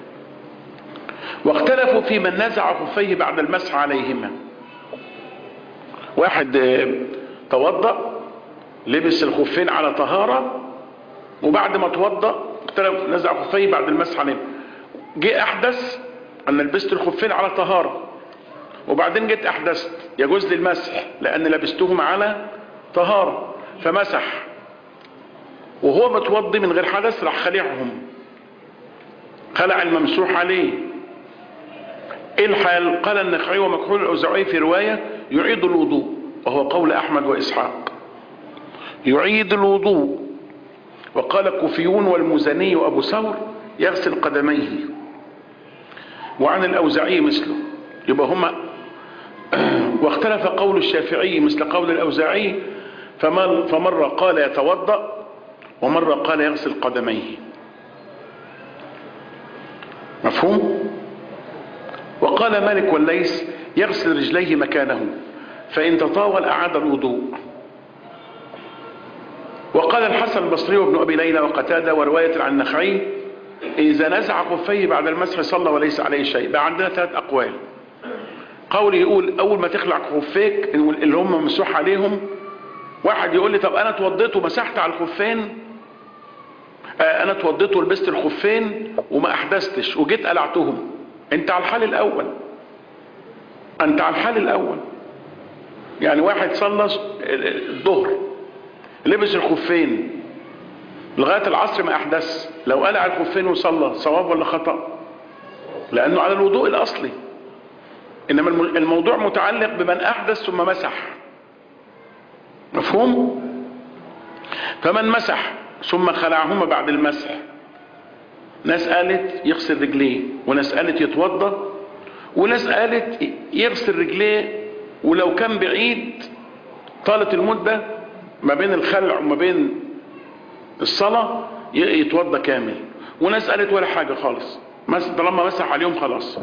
واختلفوا في من نزع خفيه بعد المسح عليهما. واحد توضأ لبس الخفين على طهارة وبعد ما توضأ نزع خفيه بعد المسح عليهما. جه أحدث أن لبست الخفين على طهارة وبعدين جيت أحدثت، يجوز لي المسح لأن لبستهم على طهارة، فمسح وهو متوضي من غير حدث راح خلعهم، خلع الممسوح عليه. ايه الحال؟ قال النخعي ومكحول الأوزاعي في رواية يعيد الوضوء، وهو قول أحمد وإسحاق، يعيد الوضوء. وقال الكوفيون والمزني وأبو ثور يغسل قدميه، وعن الأوزاعي مثله. يبقى هما واختلف قول الشافعي مثل قول الأوزاعي، فمرة قال يتوضأ ومرة قال يغسل قدميه. مفهوم؟ وقال مالك والليث يغسل رجليه مكانه، فإن تطاول أعاد الوضوء. وقال الحسن البصري وابن أبي ليلى وقتادة ورواية عن النخعي إذا نزع خفيه بعد المسح صلى وليس عليه شيء. بقى عندنا 3 أقوال. قول يقول أول ما تخلع خفيك اللي هم ممسوح عليهم، واحد يقول لي طب أنا اتوضيت ومسحت على الخفين، أنا اتوضيت ولبست الخفين وما أحدثتش وجيت قلعتهم. أنت على الحال الأول، أنت على الحال الأول. يعني واحد صلى الظهر لبس الخفين لغاية العصر ما أحدث، لو قلع الخفين وصلى صواب ولا خطأ؟ لأنه على الوضوء الأصلي. إنما الموضوع متعلق بمن أحدث ثم مسح. مفهوم؟ فمن مسح ثم خلعهما بعد المسح، ناس قالت يغسل رجليه وناس قالت يتوضى وناس قالت يغسل رجليه ولو كان بعيد طالت المدة ما بين الخلع وما بين الصلاة يتوضى كامل، وناس قالت ولا حاجة خالص، طالما مسح عليهم خلاص.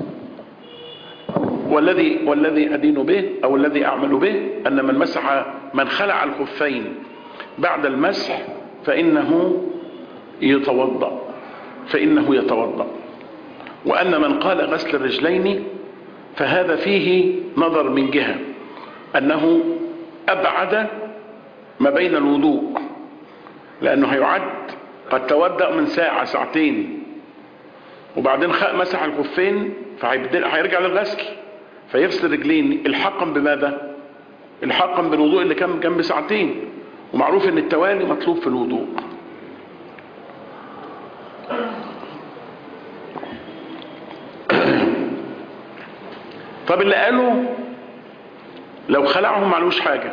والذي أدين به أو الذي أعمل به أن من خلع الخفين بعد المسح فإنه يتوضأ، وأن من قال غسل الرجلين فهذا فيه نظر من جهة أنه أبعد ما بين الوضوء، لأنه هيعد قد تودأ من ساعة ساعتين وبعدين مسح الخفين فهيرجع للغسل فيغسل رجلين الحقا بماذا؟ الحقا بالوضوء اللي كان جنب ساعتين، ومعروف ان التوالي مطلوب في الوضوء. طب اللي قالوا لو خلعهم معلوش حاجة،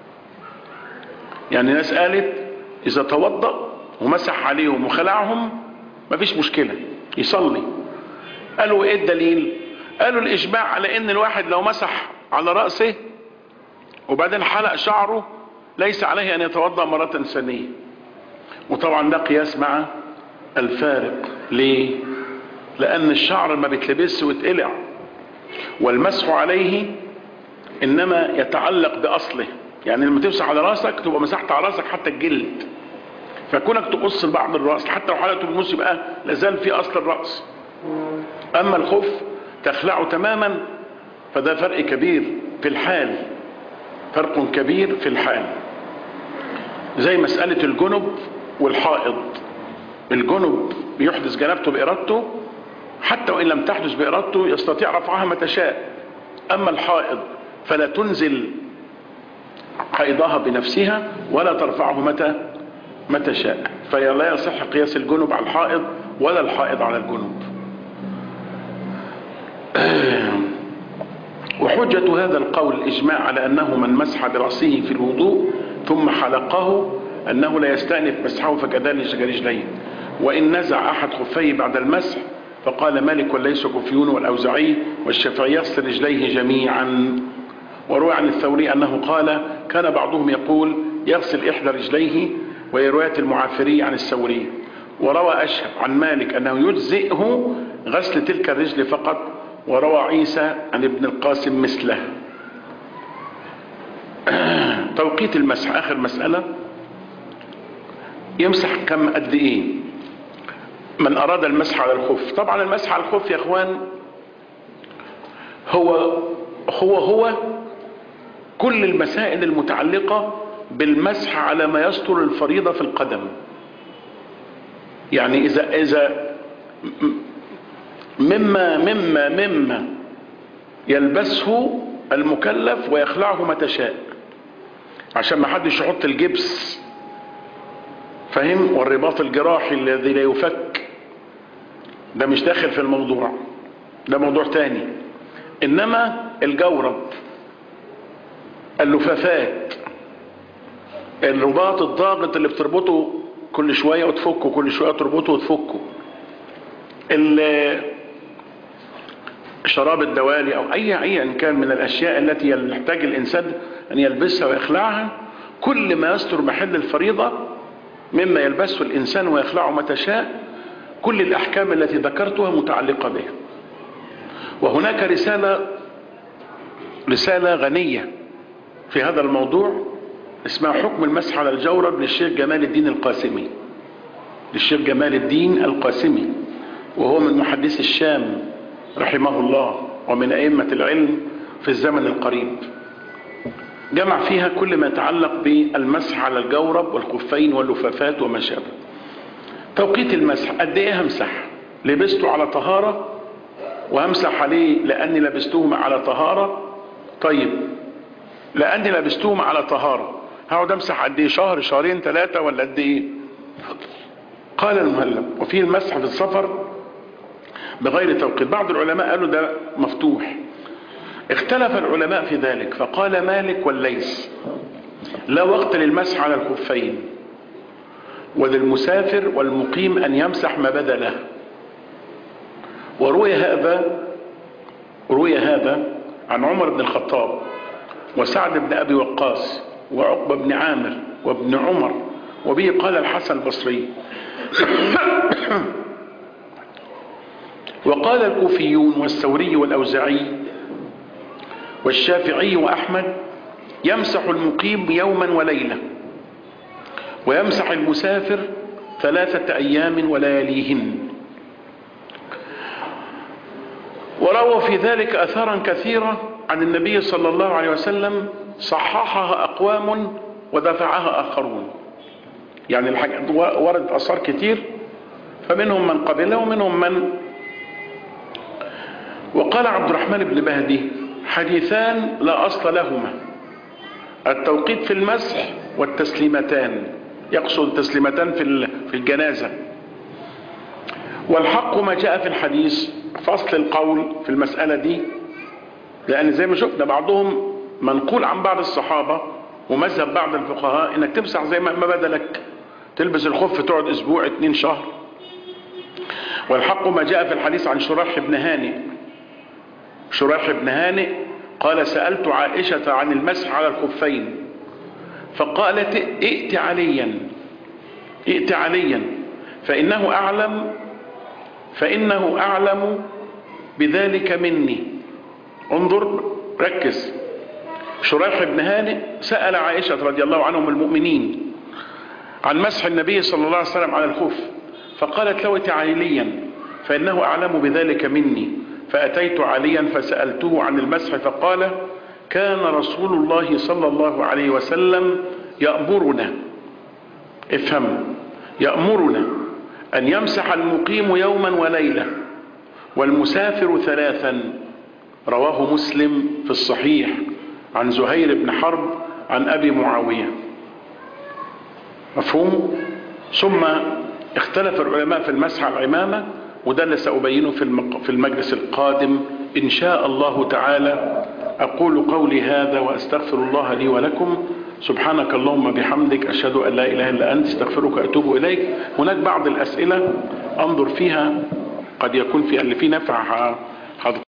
يعني ناس قالت اذا توضأ ومسح عليهم وخلعهم مفيش مشكلة يصلي. قالوا ايه الدليل؟ قالوا الاجماع على ان الواحد لو مسح على رأسه وبعدين حلق شعره ليس عليه أن يتوضأ مرة ثانية. وطبعا ده قياس مع الفارق. ليه؟ لأن الشعر ما بيتلبس ويتقلع، والمسح عليه إنما يتعلق بأصله. يعني لما تمسح على راسك تبقى مسحت على راسك حتى الجلد، فكونك تقص بعض الرأس حتى لو حالته بالنص يبقى لازال في أصل الرأس. أما الخف تخلعه تماما، فده فرق كبير في الحال، فرق كبير في الحال. زي مسألة الجنب والحائض. الجنب يحدث جنابته بإرادته، حتى وإن لم تحدث بإرادته يستطيع رفعها متى شاء. أما الحائض فلا تنزل حيضها بنفسها ولا ترفعه متى شاء، فلا يصح قياس الجنب على الحائض ولا الحائض على الجنب. وحجة هذا القول الإجماع على أنه من مسح برأسه في الوضوء ثم حلقه أنه لا يستأنف مسحه فكذلك رجليه، وإن نزع أحد خفيه بعد المسح فقال مالك والليث كوفيون والأوزاعي والشافعي يغسل رجليه جميعا. وروى عن الثوري أنه قال كان بعضهم يقول يغسل إحدى رجليه، وهي رواية المعافري عن الثوري. وروى أشهب عن مالك أنه يجزئه غسل تلك الرجل فقط، وروى عيسى عن ابن القاسم مثله. توقيت المسح آخر مسألة. يمسح كم قد إيه من أراد المسح على الخف؟ طبعا المسح على الخف يا أخوان هو كل المسائل المتعلقة بالمسح على ما يستر الفريضة في القدم. يعني إذا مما يلبسه المكلف ويخلعه متى شاء، عشان ما حدش يحط الجبس، فهم، والرباط الجراحي الذي لا يفك، ده مش داخل في الموضوع، ده موضوع تاني. انما الجورب، اللفافات، الرباط الضاغط اللي بتربطه كل شوية وتفكه، كل شوية تربطه وتفكه، شراب الدوالي او اي كان من الاشياء التي يحتاج الانسان ان يلبسها ويخلعها، كل ما يستر محل الفريضة مما يلبسه الانسان ويخلعه متى شاء، كل الاحكام التي ذكرتها متعلقة به. وهناك رسالة غنية في هذا الموضوع اسمها حكم المسح على الجورب للشيخ جمال الدين القاسمي، وهو من محدثي الشام رحمه الله ومن أئمة العلم في الزمن القريب. جمع فيها كل ما يتعلق بالمسح على الجورب والخفين واللفافات وما شابه. توقيت المسح قد ايه همسح؟ لبسته على طهارة وهمسح عليه لأني لبستهما على طهارة. طيب لأني لبستهما على طهارة هقعد امسح قد ايه؟ شهر، شهرين، 3، ولا قد ايه؟ قال المهلب وفيه المسح في السفر بغير توقيت. بعض العلماء قالوا ده مفتوح. اختلف العلماء في ذلك، فقال مالك والليث لا وقت للمسح على الخفين، وللمسافر والمقيم أن يمسح ما بدا له. وروي هذا عن عمر بن الخطاب وسعد بن أبي وقاص وعقبة بن عامر وابن عمر، وبه قال الحسن البصري. وقال الكوفيون والثوري والأوزاعي والشافعي وأحمد يمسح المقيم يوما وليلة، ويمسح المسافر 3 أيام ولياليهن. وروى في ذلك أثارا كثيرة عن النبي صلى الله عليه وسلم صححها أقوام ودفعها آخرون. يعني ورد أثار كتير، فمنهم من قبلها ومنهم من. وقال عبد الرحمن بن مهدي حديثان لا أصل لهما، التوقيت في المسح والتسليمتان، يقصد التسليمتان في الجنازة. والحق ما جاء في الحديث، فصل القول في المسألة دي، لأن زي ما شفنا بعضهم منقول عن بعض الصحابة ومذهب بعض الفقهاء انك تمسح زي ما بدا لك، تلبس الخف تقعد اسبوع 2 شهر. والحق ما جاء في الحديث عن شريح بن هانئ قال سألت عائشة عن المسح على الخفين فقالت ائت عليا فإنه أعلم بذلك مني. انظر ركز، شريح بن هانئ سأل عائشة رضي الله عنهم المؤمنين عن مسح النبي صلى الله عليه وسلم على الخف، فقالت له ائت عليا فإنه أعلم بذلك مني. فأتيت عليا فسألته عن المسح فقال كان رسول الله صلى الله عليه وسلم يأمرنا، افهم، يأمرنا أن يمسح المقيم يوما وليلة والمسافر 3. رواه مسلم في الصحيح عن زهير بن حرب عن أبي معاوية. مفهوم؟ ثم اختلف العلماء في المسح على العمامة، وده اللي سأبينه في المجلس القادم إن شاء الله تعالى. أقول قولي هذا وأستغفر الله لي ولكم. سبحانك اللهم بحمدك، أشهد أن لا إله إلا أنت، استغفرك وأتوب إليك. هناك بعض الأسئلة أنظر فيها، قد يكون في اللي فيه نفع